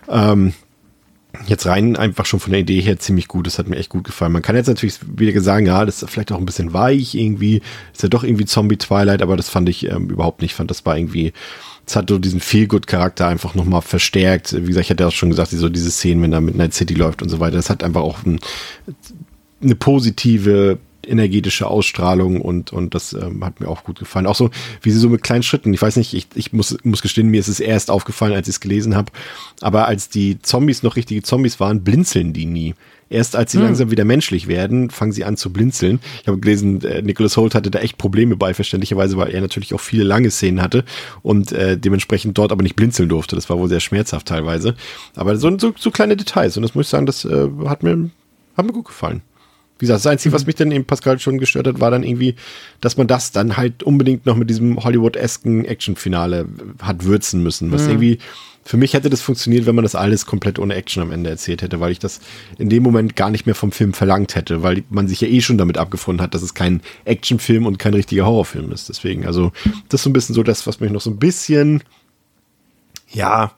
jetzt rein einfach schon von der Idee her ziemlich gut. Das hat mir echt gut gefallen. Man kann jetzt natürlich wieder sagen, ja, das ist vielleicht auch ein bisschen weich irgendwie. Ist ja doch irgendwie Zombie-Twilight, aber das fand ich überhaupt nicht. Ich fand, das war irgendwie, es hat so diesen Feel-Good-Charakter einfach nochmal verstärkt. Wie gesagt, ich hatte ja auch schon gesagt, so diese Szenen, wenn da Midnight City läuft und so weiter, das hat einfach auch eine positive energetische Ausstrahlung und das hat mir auch gut gefallen. Auch so, wie sie so mit kleinen Schritten, ich weiß nicht, ich muss gestehen, mir ist es erst aufgefallen, als ich es gelesen habe, aber als die Zombies noch richtige Zombies waren, blinzeln die nie. Erst als sie langsam wieder menschlich werden, fangen sie an zu blinzeln. Ich habe gelesen, Nicholas Hoult hatte da echt Probleme bei, verständlicherweise, weil er natürlich auch viele lange Szenen hatte und dementsprechend dort aber nicht blinzeln durfte. Das war wohl sehr schmerzhaft teilweise. Aber so kleine Details und das muss ich sagen, das hat mir gut gefallen. Wie gesagt, das Einzige, was mich dann eben Pascal schon gestört hat, war dann irgendwie, dass man das dann halt unbedingt noch mit diesem Hollywood-esken Action-Finale hat würzen müssen. Was irgendwie, für mich hätte das funktioniert, wenn man das alles komplett ohne Action am Ende erzählt hätte, weil ich das in dem Moment gar nicht mehr vom Film verlangt hätte, weil man sich ja schon damit abgefunden hat, dass es kein Actionfilm und kein richtiger Horrorfilm ist. Deswegen, also, das ist so ein bisschen so das, was mich noch so ein bisschen, ja,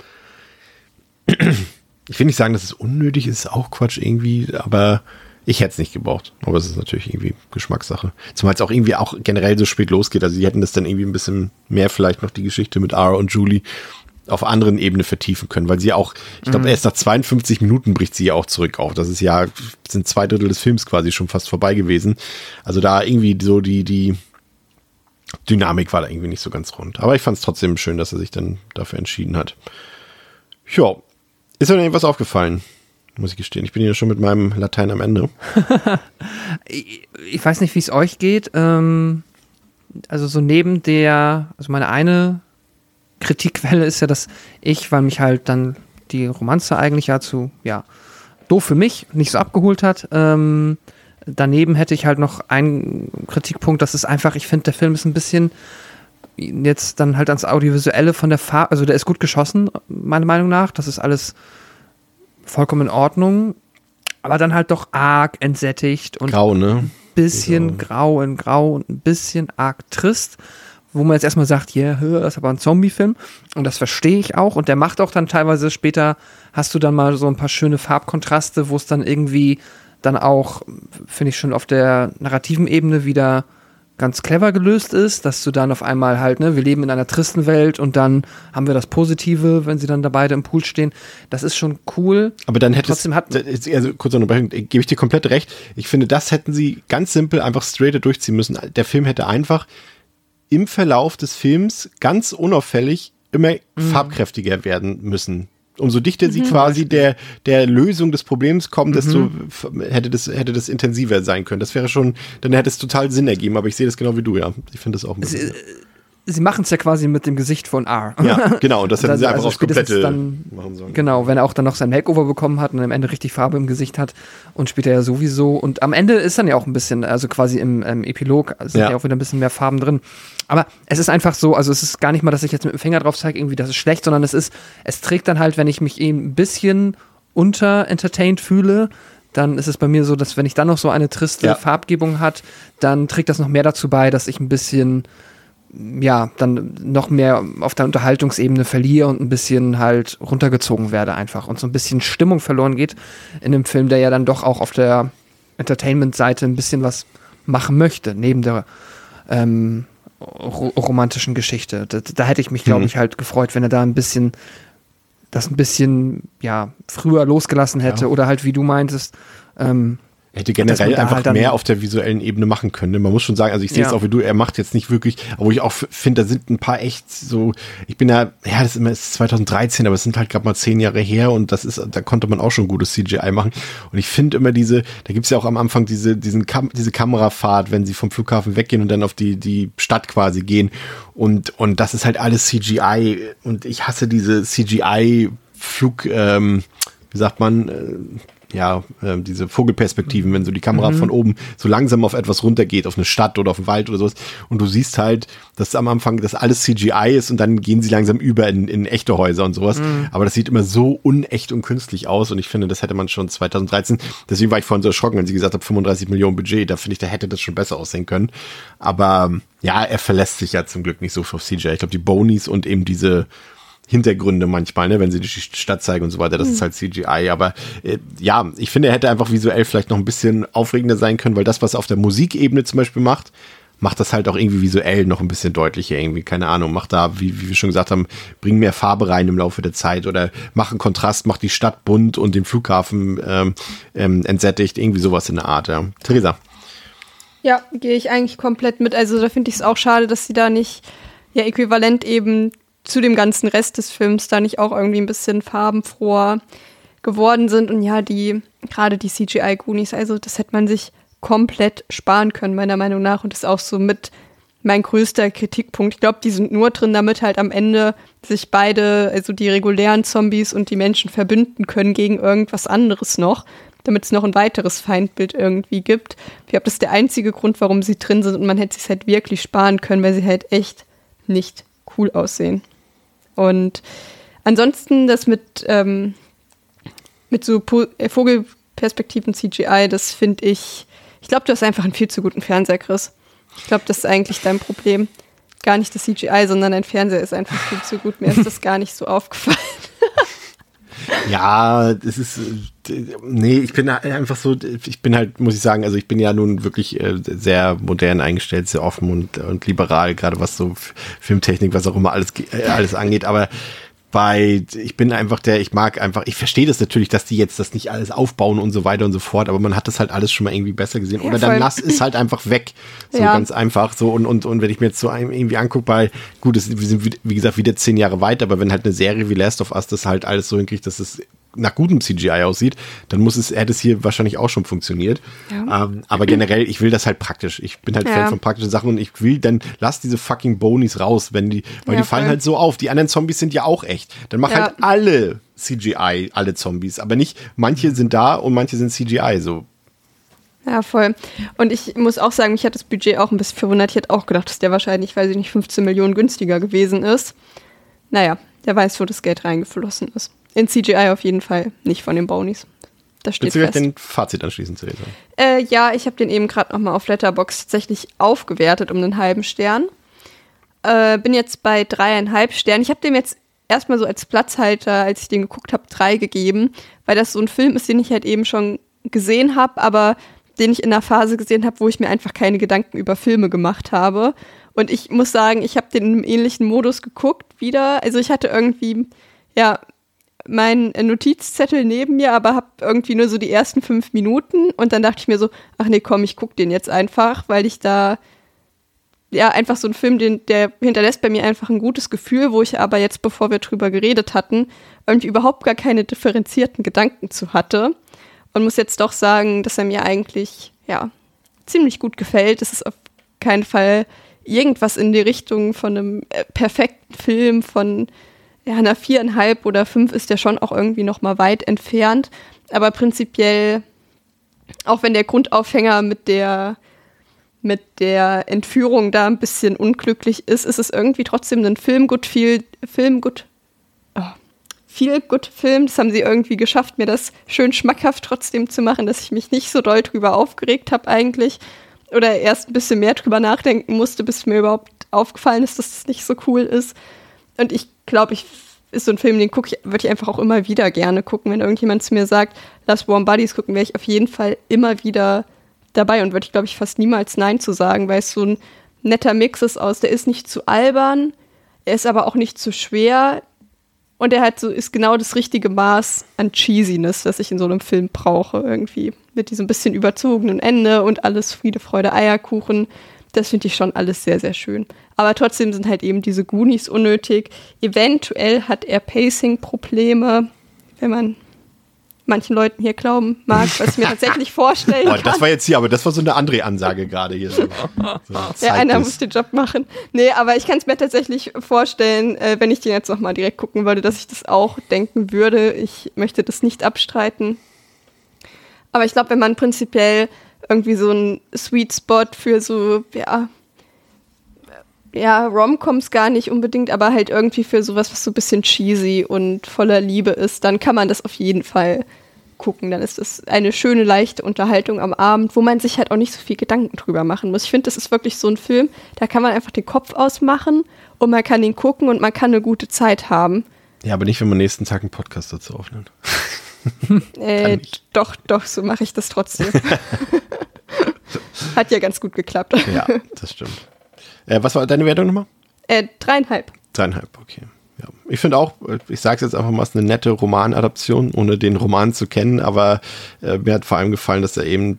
ich will nicht sagen, dass es unnötig ist, auch Quatsch irgendwie, aber ich hätte es nicht gebraucht, aber es ist natürlich irgendwie Geschmackssache. Zumal es auch irgendwie auch generell so spät losgeht. Also sie hätten das dann irgendwie ein bisschen mehr vielleicht noch die Geschichte mit Ara und Julie auf anderen Ebene vertiefen können, weil sie ja auch, ich glaube, erst nach 52 Minuten bricht sie ja auch zurück auf. Das ist ja, sind 2/3 des Films quasi schon fast vorbei gewesen. Also da irgendwie so die Dynamik war da irgendwie nicht so ganz rund. Aber ich fand es trotzdem schön, dass er sich dann dafür entschieden hat. Ja, ist mir denn irgendwas aufgefallen? Muss ich gestehen. Ich bin ja schon mit meinem Latein am Ende. Ich weiß nicht, wie es euch geht. Also so neben also meine eine Kritikquelle ist ja, dass weil mich halt dann die Romanze eigentlich doof für mich, nicht so abgeholt hat. Daneben hätte ich halt noch einen Kritikpunkt, das ist einfach, ich finde, der Film ist ein bisschen jetzt dann halt ans Audiovisuelle von der Farbe, also der ist gut geschossen, meiner Meinung nach. Das ist alles vollkommen in Ordnung, aber dann halt doch arg entsättigt und grau, ne? Ein bisschen grau und ein bisschen arg trist, wo man jetzt erstmal sagt, das ist aber ein Zombie-Film und das verstehe ich auch und der macht auch dann teilweise später, hast du dann mal so ein paar schöne Farbkontraste, wo es dann irgendwie dann auch, finde ich schon auf der narrativen Ebene wieder ganz clever gelöst ist, dass du dann auf einmal halt, wir leben in einer tristen Welt und dann haben wir das Positive, wenn sie dann da beide im Pool stehen. Das ist schon cool. Aber dann also kurz Unterbrechung, gebe ich dir komplett recht. Ich finde, das hätten sie ganz simpel einfach straight durchziehen müssen. Der Film hätte einfach im Verlauf des Films ganz unauffällig immer farbkräftiger werden müssen. Umso dichter sie quasi der Lösung des Problems kommen, desto hätte das intensiver sein können. Das wäre schon, dann hätte es total Sinn ergeben, aber ich sehe das genau wie du, ja. Ich finde das auch ein bisschen. Sie machen es ja quasi mit dem Gesicht von R. Ja, genau, und das hätten sie einfach aufs Komplette dann machen sollen. Genau, wenn er auch dann noch sein Makeover bekommen hat und am Ende richtig Farbe im Gesicht hat und später ja sowieso. Und am Ende ist dann ja auch ein bisschen, also quasi im Epilog sind ja auch wieder ein bisschen mehr Farben drin. Aber es ist einfach so, also es ist gar nicht mal, dass ich jetzt mit dem Finger drauf zeige, irgendwie, das ist schlecht, sondern es trägt dann halt, wenn ich mich eben ein bisschen unter-entertained fühle, dann ist es bei mir so, dass wenn ich dann noch so eine triste Farbgebung hat, dann trägt das noch mehr dazu bei, dass ich ein bisschen dann noch mehr auf der Unterhaltungsebene verliere und ein bisschen halt runtergezogen werde einfach und so ein bisschen Stimmung verloren geht in einem Film, der ja dann doch auch auf der Entertainment-Seite ein bisschen was machen möchte, neben der romantischen Geschichte. Da hätte ich mich, glaube ich, halt gefreut, wenn er da ein bisschen früher losgelassen hätte oder halt, wie du meintest, hätte generell einfach halt mehr auf der visuellen Ebene machen können. Man muss schon sagen, also ich sehe es auch wie du, er macht jetzt nicht wirklich, obwohl ich auch finde, da sind ein paar echt so, ich bin das ist 2013, aber es sind halt gerade mal 10 Jahre her und da konnte man auch schon gutes CGI machen. Und ich finde immer da gibt's ja auch am Anfang diese Kamerafahrt, wenn sie vom Flughafen weggehen und dann auf die Stadt quasi gehen. Und das ist halt alles CGI und ich hasse diese CGI-Flug, wie sagt man, diese Vogelperspektiven, wenn so die Kamera von oben so langsam auf etwas runtergeht, auf eine Stadt oder auf einen Wald oder sowas. Und du siehst halt, dass am Anfang das alles CGI ist und dann gehen sie langsam über in echte Häuser und sowas. Aber das sieht immer so unecht und künstlich aus und ich finde, das hätte man schon 2013, deswegen war ich vorhin so erschrocken, wenn sie gesagt hat, 35 Millionen Budget, da finde ich, da hätte das schon besser aussehen können. Aber ja, er verlässt sich ja zum Glück nicht so auf CGI. Ich glaube, die Bonies und eben diese Hintergründe manchmal, ne, wenn sie die Stadt zeigen und so weiter, das ist halt CGI, aber ich finde, er hätte einfach visuell vielleicht noch ein bisschen aufregender sein können, weil das, was er auf der Musikebene zum Beispiel macht das halt auch irgendwie visuell noch ein bisschen deutlicher irgendwie, keine Ahnung, macht da, wie wir schon gesagt haben, bring mehr Farbe rein im Laufe der Zeit oder mach einen Kontrast, mach die Stadt bunt und den Flughafen entsättigt, irgendwie sowas in der Art, ja. Theresa? Ja, gehe ich eigentlich komplett mit, also da finde ich es auch schade, dass sie da nicht äquivalent eben zu dem ganzen Rest des Films da nicht auch irgendwie ein bisschen farbenfroher geworden sind. Und gerade die CGI-Goonies, also das hätte man sich komplett sparen können, meiner Meinung nach. Und das ist auch so mit mein größter Kritikpunkt. Ich glaube, die sind nur drin, damit halt am Ende sich beide, also die regulären Zombies und die Menschen verbünden können gegen irgendwas anderes noch, damit es noch ein weiteres Feindbild irgendwie gibt. Ich glaube, das ist der einzige Grund, warum sie drin sind und man hätte es halt wirklich sparen können, weil sie halt echt nicht cool aussehen. Und ansonsten das mit so Vogelperspektiven CGI, das finde ich glaube, du hast einfach einen viel zu guten Fernseher, Chris. Ich glaube, das ist eigentlich dein Problem. Gar nicht das CGI, sondern dein Fernseher ist einfach viel zu gut. Mir ist das gar nicht so aufgefallen. Ja, das ist, ich bin einfach so, muss ich sagen, also ich bin ja nun wirklich sehr modern eingestellt, sehr offen und liberal, gerade was so Filmtechnik, was auch immer alles angeht, aber ich bin einfach ich verstehe das natürlich, dass die jetzt das nicht alles aufbauen und so weiter und so fort, aber man hat das halt alles schon mal irgendwie besser gesehen. Oder dann lass es halt einfach weg. So ganz einfach. So und wenn ich mir jetzt so irgendwie angucke, wir sind wie gesagt wieder 10 Jahre weiter, aber wenn halt eine Serie wie Last of Us das halt alles so hinkriegt, dass es nach gutem CGI aussieht, dann hätte es hier wahrscheinlich auch schon funktioniert. Ja. Aber generell, ich will das halt praktisch. Ich bin halt Fan von praktischen Sachen und ich will dann, lass diese fucking Bonies raus, weil die fallen halt so auf. Die anderen Zombies sind ja auch echt. Dann mach halt alle CGI, alle Zombies, aber nicht, manche sind da und manche sind CGI, so. Ja, voll. Und ich muss auch sagen, mich hat das Budget auch ein bisschen verwundert. Ich hätte auch gedacht, dass der wahrscheinlich, 15 Millionen günstiger gewesen ist. Naja, der weiß, wo das Geld reingeflossen ist. In CGI auf jeden Fall, nicht von den Bonies. Das steht fest. Willst du gleich den Fazit anschließen, Theresa? Ja, ich habe den eben gerade nochmal auf Letterboxd tatsächlich aufgewertet um einen halben Stern. Bin jetzt bei 3,5 Sternen. Ich habe dem jetzt erstmal so als Platzhalter, als ich den geguckt habe, 3 gegeben, weil das so ein Film ist, den ich halt eben schon gesehen habe, aber den ich in einer Phase gesehen habe, wo ich mir einfach keine Gedanken über Filme gemacht habe. Und ich muss sagen, ich habe den in einem ähnlichen Modus geguckt wieder. Also ich hatte irgendwie, meinen Notizzettel neben mir, aber habe irgendwie nur so die ersten 5 Minuten und dann dachte ich mir so, ach nee, komm, ich gucke den jetzt einfach, weil ich da ja, einfach so ein Film, der hinterlässt bei mir einfach ein gutes Gefühl, wo ich aber jetzt, bevor wir drüber geredet hatten, irgendwie überhaupt gar keine differenzierten Gedanken zu hatte. Und muss jetzt doch sagen, dass er mir eigentlich, ja, ziemlich gut gefällt. Es ist auf keinen Fall irgendwas in die Richtung von einem perfekten Film von einer 4,5 oder 5 ist der schon auch irgendwie noch mal weit entfernt. Aber prinzipiell, auch wenn der Grundaufhänger mit der Entführung da ein bisschen unglücklich ist, ist es irgendwie trotzdem ein Feel-Good-Film. Das haben sie irgendwie geschafft, mir das schön schmackhaft trotzdem zu machen, dass ich mich nicht so doll drüber aufgeregt habe eigentlich. Oder erst ein bisschen mehr drüber nachdenken musste, bis mir überhaupt aufgefallen ist, dass das nicht so cool ist. Und ich glaube, ist so ein Film, den würde ich einfach auch immer wieder gerne gucken. Wenn irgendjemand zu mir sagt, lass Warm Bodies gucken, wäre ich auf jeden Fall immer wieder dabei und würde ich, glaube ich, fast niemals Nein zu sagen, weil es so ein netter Mix ist aus, der ist nicht zu albern, er ist aber auch nicht zu schwer und er ist genau das richtige Maß an Cheesiness, das ich in so einem Film brauche irgendwie. Mit diesem bisschen überzogenen Ende und alles Friede, Freude, Eierkuchen. Das finde ich schon alles sehr, sehr schön. Aber trotzdem sind halt eben diese Goonies unnötig. Eventuell hat er Pacing-Probleme, wenn man manchen Leuten hier glauben mag, was ich mir tatsächlich vorstellen kann. Das war jetzt hier, aber das war so eine andere Ansage gerade hier. So ja, einer muss den Job machen. Nee, aber ich kann es mir tatsächlich vorstellen, wenn ich den jetzt nochmal direkt gucken würde, dass ich das auch denken würde. Ich möchte das nicht abstreiten. Aber ich glaube, wenn man prinzipiell irgendwie so einen Sweet Spot für so, Rom-Coms gar nicht unbedingt, aber halt irgendwie für sowas, was so ein bisschen cheesy und voller Liebe ist, dann kann man das auf jeden Fall gucken. Dann ist das eine schöne, leichte Unterhaltung am Abend, wo man sich halt auch nicht so viel Gedanken drüber machen muss. Ich finde, das ist wirklich so ein Film, da kann man einfach den Kopf ausmachen und man kann ihn gucken und man kann eine gute Zeit haben. Ja, aber nicht, wenn man nächsten Tag einen Podcast dazu aufnimmt. Doch, so mache ich das trotzdem. Hat ja ganz gut geklappt. Ja, das stimmt. Was war deine Wertung nochmal? 3,5. 3,5, okay. Ja. Ich finde auch, ich sage es jetzt einfach mal, es ist eine nette Romanadaption, ohne den Roman zu kennen, aber mir hat vor allem gefallen, dass er eben,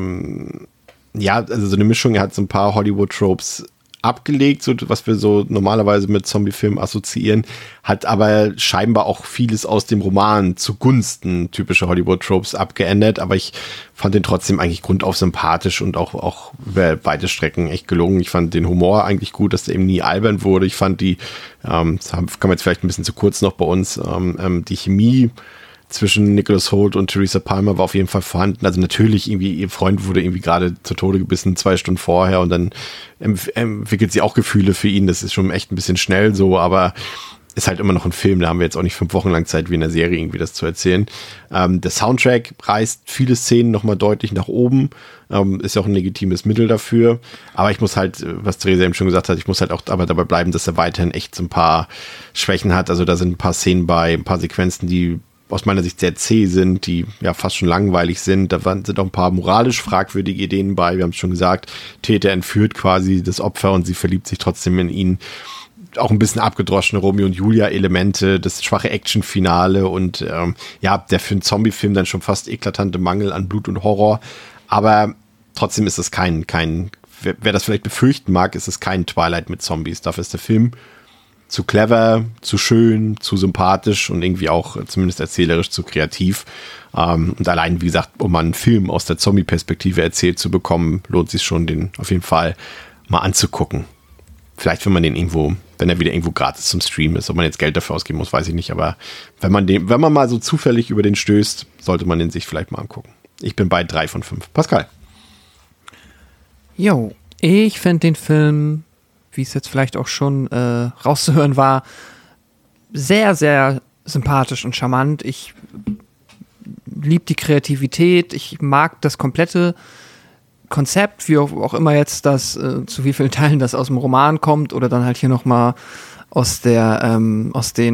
also so eine Mischung, er hat so ein paar Hollywood-Tropes abgelegt, so was wir so normalerweise mit Zombie-Filmen assoziieren, hat aber scheinbar auch vieles aus dem Roman zugunsten typischer Hollywood-Tropes abgeändert, aber ich fand den trotzdem eigentlich grundauf sympathisch und auch über weite Strecken echt gelungen. Ich fand den Humor eigentlich gut, dass der eben nie albern wurde. Ich fand das kam jetzt vielleicht ein bisschen zu kurz noch bei uns, die Chemie zwischen Nicholas Hoult und Teresa Palmer war auf jeden Fall vorhanden. Also natürlich irgendwie, ihr Freund wurde irgendwie gerade zu Tode gebissen 2 Stunden vorher und dann entwickelt sie auch Gefühle für ihn. Das ist schon echt ein bisschen schnell so, aber ist halt immer noch ein Film. Da haben wir jetzt auch nicht 5 Wochen lang Zeit, wie in der Serie irgendwie das zu erzählen. Der Soundtrack reißt viele Szenen nochmal deutlich nach oben. Ist ja auch ein legitimes Mittel dafür. Aber ich muss halt, was Theresa eben schon gesagt hat, ich muss halt auch aber dabei bleiben, dass er weiterhin echt so ein paar Schwächen hat. Also da sind ein paar Szenen bei, ein paar Sequenzen, die aus meiner Sicht sehr zäh sind, die ja fast schon langweilig sind. Da sind auch ein paar moralisch fragwürdige Ideen bei. Wir haben es schon gesagt, Täter entführt quasi das Opfer und sie verliebt sich trotzdem in ihn. Auch ein bisschen abgedroschene Romeo und Julia-Elemente, das schwache Action-Finale und der für einen Zombie-Film dann schon fast eklatante Mangel an Blut und Horror. Aber trotzdem ist es wer das vielleicht befürchten mag, ist es kein Twilight mit Zombies. Dafür ist der Film zu clever, zu schön, zu sympathisch und irgendwie auch zumindest erzählerisch zu kreativ. Und allein, wie gesagt, um mal einen Film aus der Zombie-Perspektive erzählt zu bekommen, lohnt sich schon, den auf jeden Fall mal anzugucken. Vielleicht, wenn er wieder irgendwo gratis zum Stream ist. Ob man jetzt Geld dafür ausgeben muss, weiß ich nicht. Aber wenn man mal so zufällig über den stößt, sollte man den sich vielleicht mal angucken. Ich bin bei 3 von 5. Pascal. Jo, ich finde den Film, wie es jetzt vielleicht auch schon rauszuhören war, sehr, sehr sympathisch und charmant. Ich liebe die Kreativität. Ich mag das komplette Konzept, wie auch immer jetzt das, zu wie vielen Teilen das aus dem Roman kommt oder dann halt hier nochmal aus den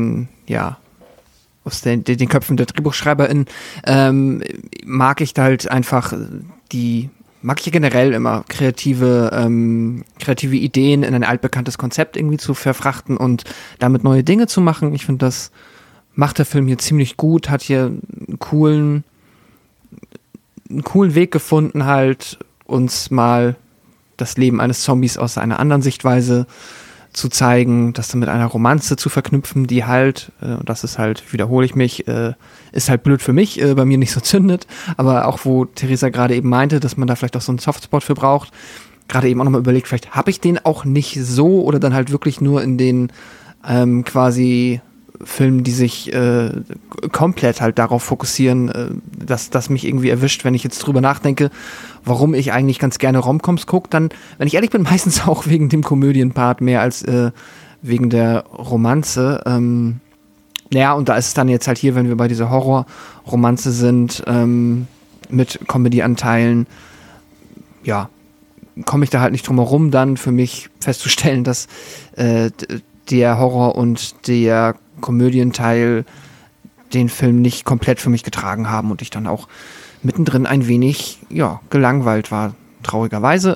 Köpfen der DrehbuchschreiberInnen, mag ich halt einfach mag ich generell immer kreative Ideen in ein altbekanntes Konzept irgendwie zu verfrachten und damit neue Dinge zu machen. Ich finde, das macht der Film hier ziemlich gut, hat hier einen coolen Weg gefunden, halt uns mal das Leben eines Zombies aus einer anderen Sichtweise zu zeigen, das dann mit einer Romanze zu verknüpfen, die halt, und das ist halt, wiederhole ich mich, ist halt blöd für mich, bei mir nicht so zündet, aber auch wo Theresa gerade eben meinte, dass man da vielleicht auch so einen Softspot für braucht, gerade eben auch nochmal überlegt, vielleicht habe ich den auch nicht so oder dann halt wirklich nur in den quasi Filmen, die sich komplett halt darauf fokussieren, dass mich irgendwie erwischt, wenn ich jetzt drüber nachdenke, warum ich eigentlich ganz gerne Romcoms gucke, dann, wenn ich ehrlich bin, meistens auch wegen dem Komödienpart mehr als wegen der Romanze. Naja, und da ist es dann jetzt halt hier, wenn wir bei dieser Horror-Romanze sind, mit Comedy-Anteilen, ja, komme ich da halt nicht drum herum, dann für mich festzustellen, dass der Horror und der Komödienteil den Film nicht komplett für mich getragen haben und ich dann auch mittendrin ein wenig, ja, gelangweilt war, traurigerweise.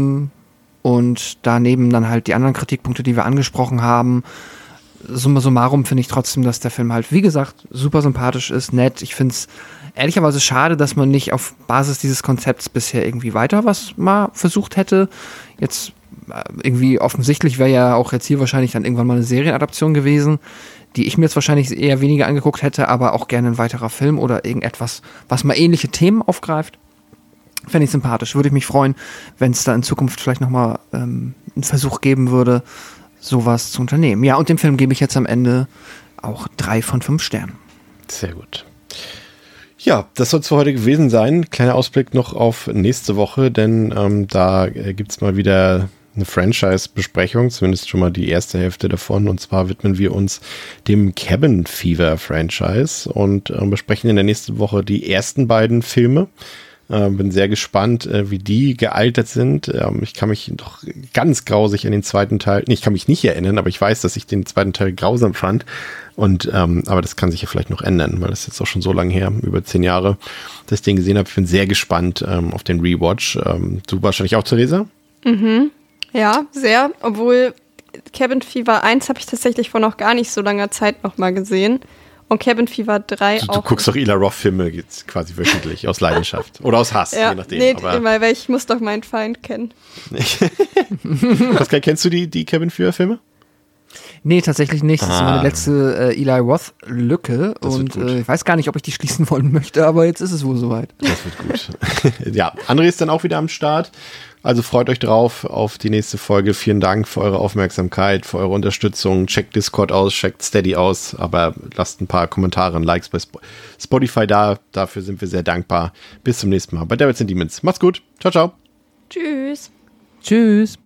Und daneben dann halt die anderen Kritikpunkte, die wir angesprochen haben. Summa summarum finde ich trotzdem, dass der Film halt, wie gesagt, super sympathisch ist, nett. Ich finde es ehrlicherweise schade, dass man nicht auf Basis dieses Konzepts bisher irgendwie weiter was mal versucht hätte. Jetzt irgendwie offensichtlich wäre ja auch jetzt hier wahrscheinlich dann irgendwann mal eine Serienadaption gewesen, die ich mir jetzt wahrscheinlich eher weniger angeguckt hätte, aber auch gerne ein weiterer Film oder irgendetwas, was mal ähnliche Themen aufgreift. Fände ich sympathisch. Würde ich mich freuen, wenn es da in Zukunft vielleicht nochmal einen Versuch geben würde, sowas zu unternehmen. Ja, und dem Film gebe ich jetzt am Ende auch 3 von 5 Sternen. Sehr gut. Ja, das soll es für heute gewesen sein. Kleiner Ausblick noch auf nächste Woche, denn da gibt es mal wieder eine Franchise-Besprechung, zumindest schon mal die erste Hälfte davon. Und zwar widmen wir uns dem Cabin Fever Franchise und besprechen in der nächsten Woche die ersten beiden Filme. Bin sehr gespannt, wie die gealtert sind. Ich kann mich noch ganz grausig an den zweiten Teil, ich kann mich nicht erinnern, aber ich weiß, dass ich den zweiten Teil grausam fand. Und aber das kann sich ja vielleicht noch ändern, weil das ist jetzt auch schon so lange her, über 10 Jahre, dass ich den gesehen habe. Ich bin sehr gespannt auf den Rewatch. Du wahrscheinlich auch, Theresa? Mhm. Ja, sehr. Obwohl Cabin Fever 1 habe ich tatsächlich vor noch gar nicht so langer Zeit noch mal gesehen. Und Cabin Fever 3 auch. Du guckst doch Eli Roth-Filme jetzt quasi wöchentlich, aus Leidenschaft. Oder aus Hass, ja, je nachdem. Nee, immer, weil ich muss doch meinen Feind kennen. Pascal, kennst du die Cabin Fever-Filme? Nee, tatsächlich nicht. Das ist meine letzte Eli Roth-Lücke. Und ich weiß gar nicht, ob ich die schließen wollen möchte, aber jetzt ist es wohl soweit. Das wird gut. Ja, André ist dann auch wieder am Start. Also freut euch drauf auf die nächste Folge. Vielen Dank für eure Aufmerksamkeit, für eure Unterstützung. Checkt Discord aus, checkt Steady aus, aber lasst ein paar Kommentare und Likes bei Spotify da. Dafür sind wir sehr dankbar. Bis zum nächsten Mal bei Devils and Demons. Macht's gut. Ciao, ciao. Tschüss. Tschüss.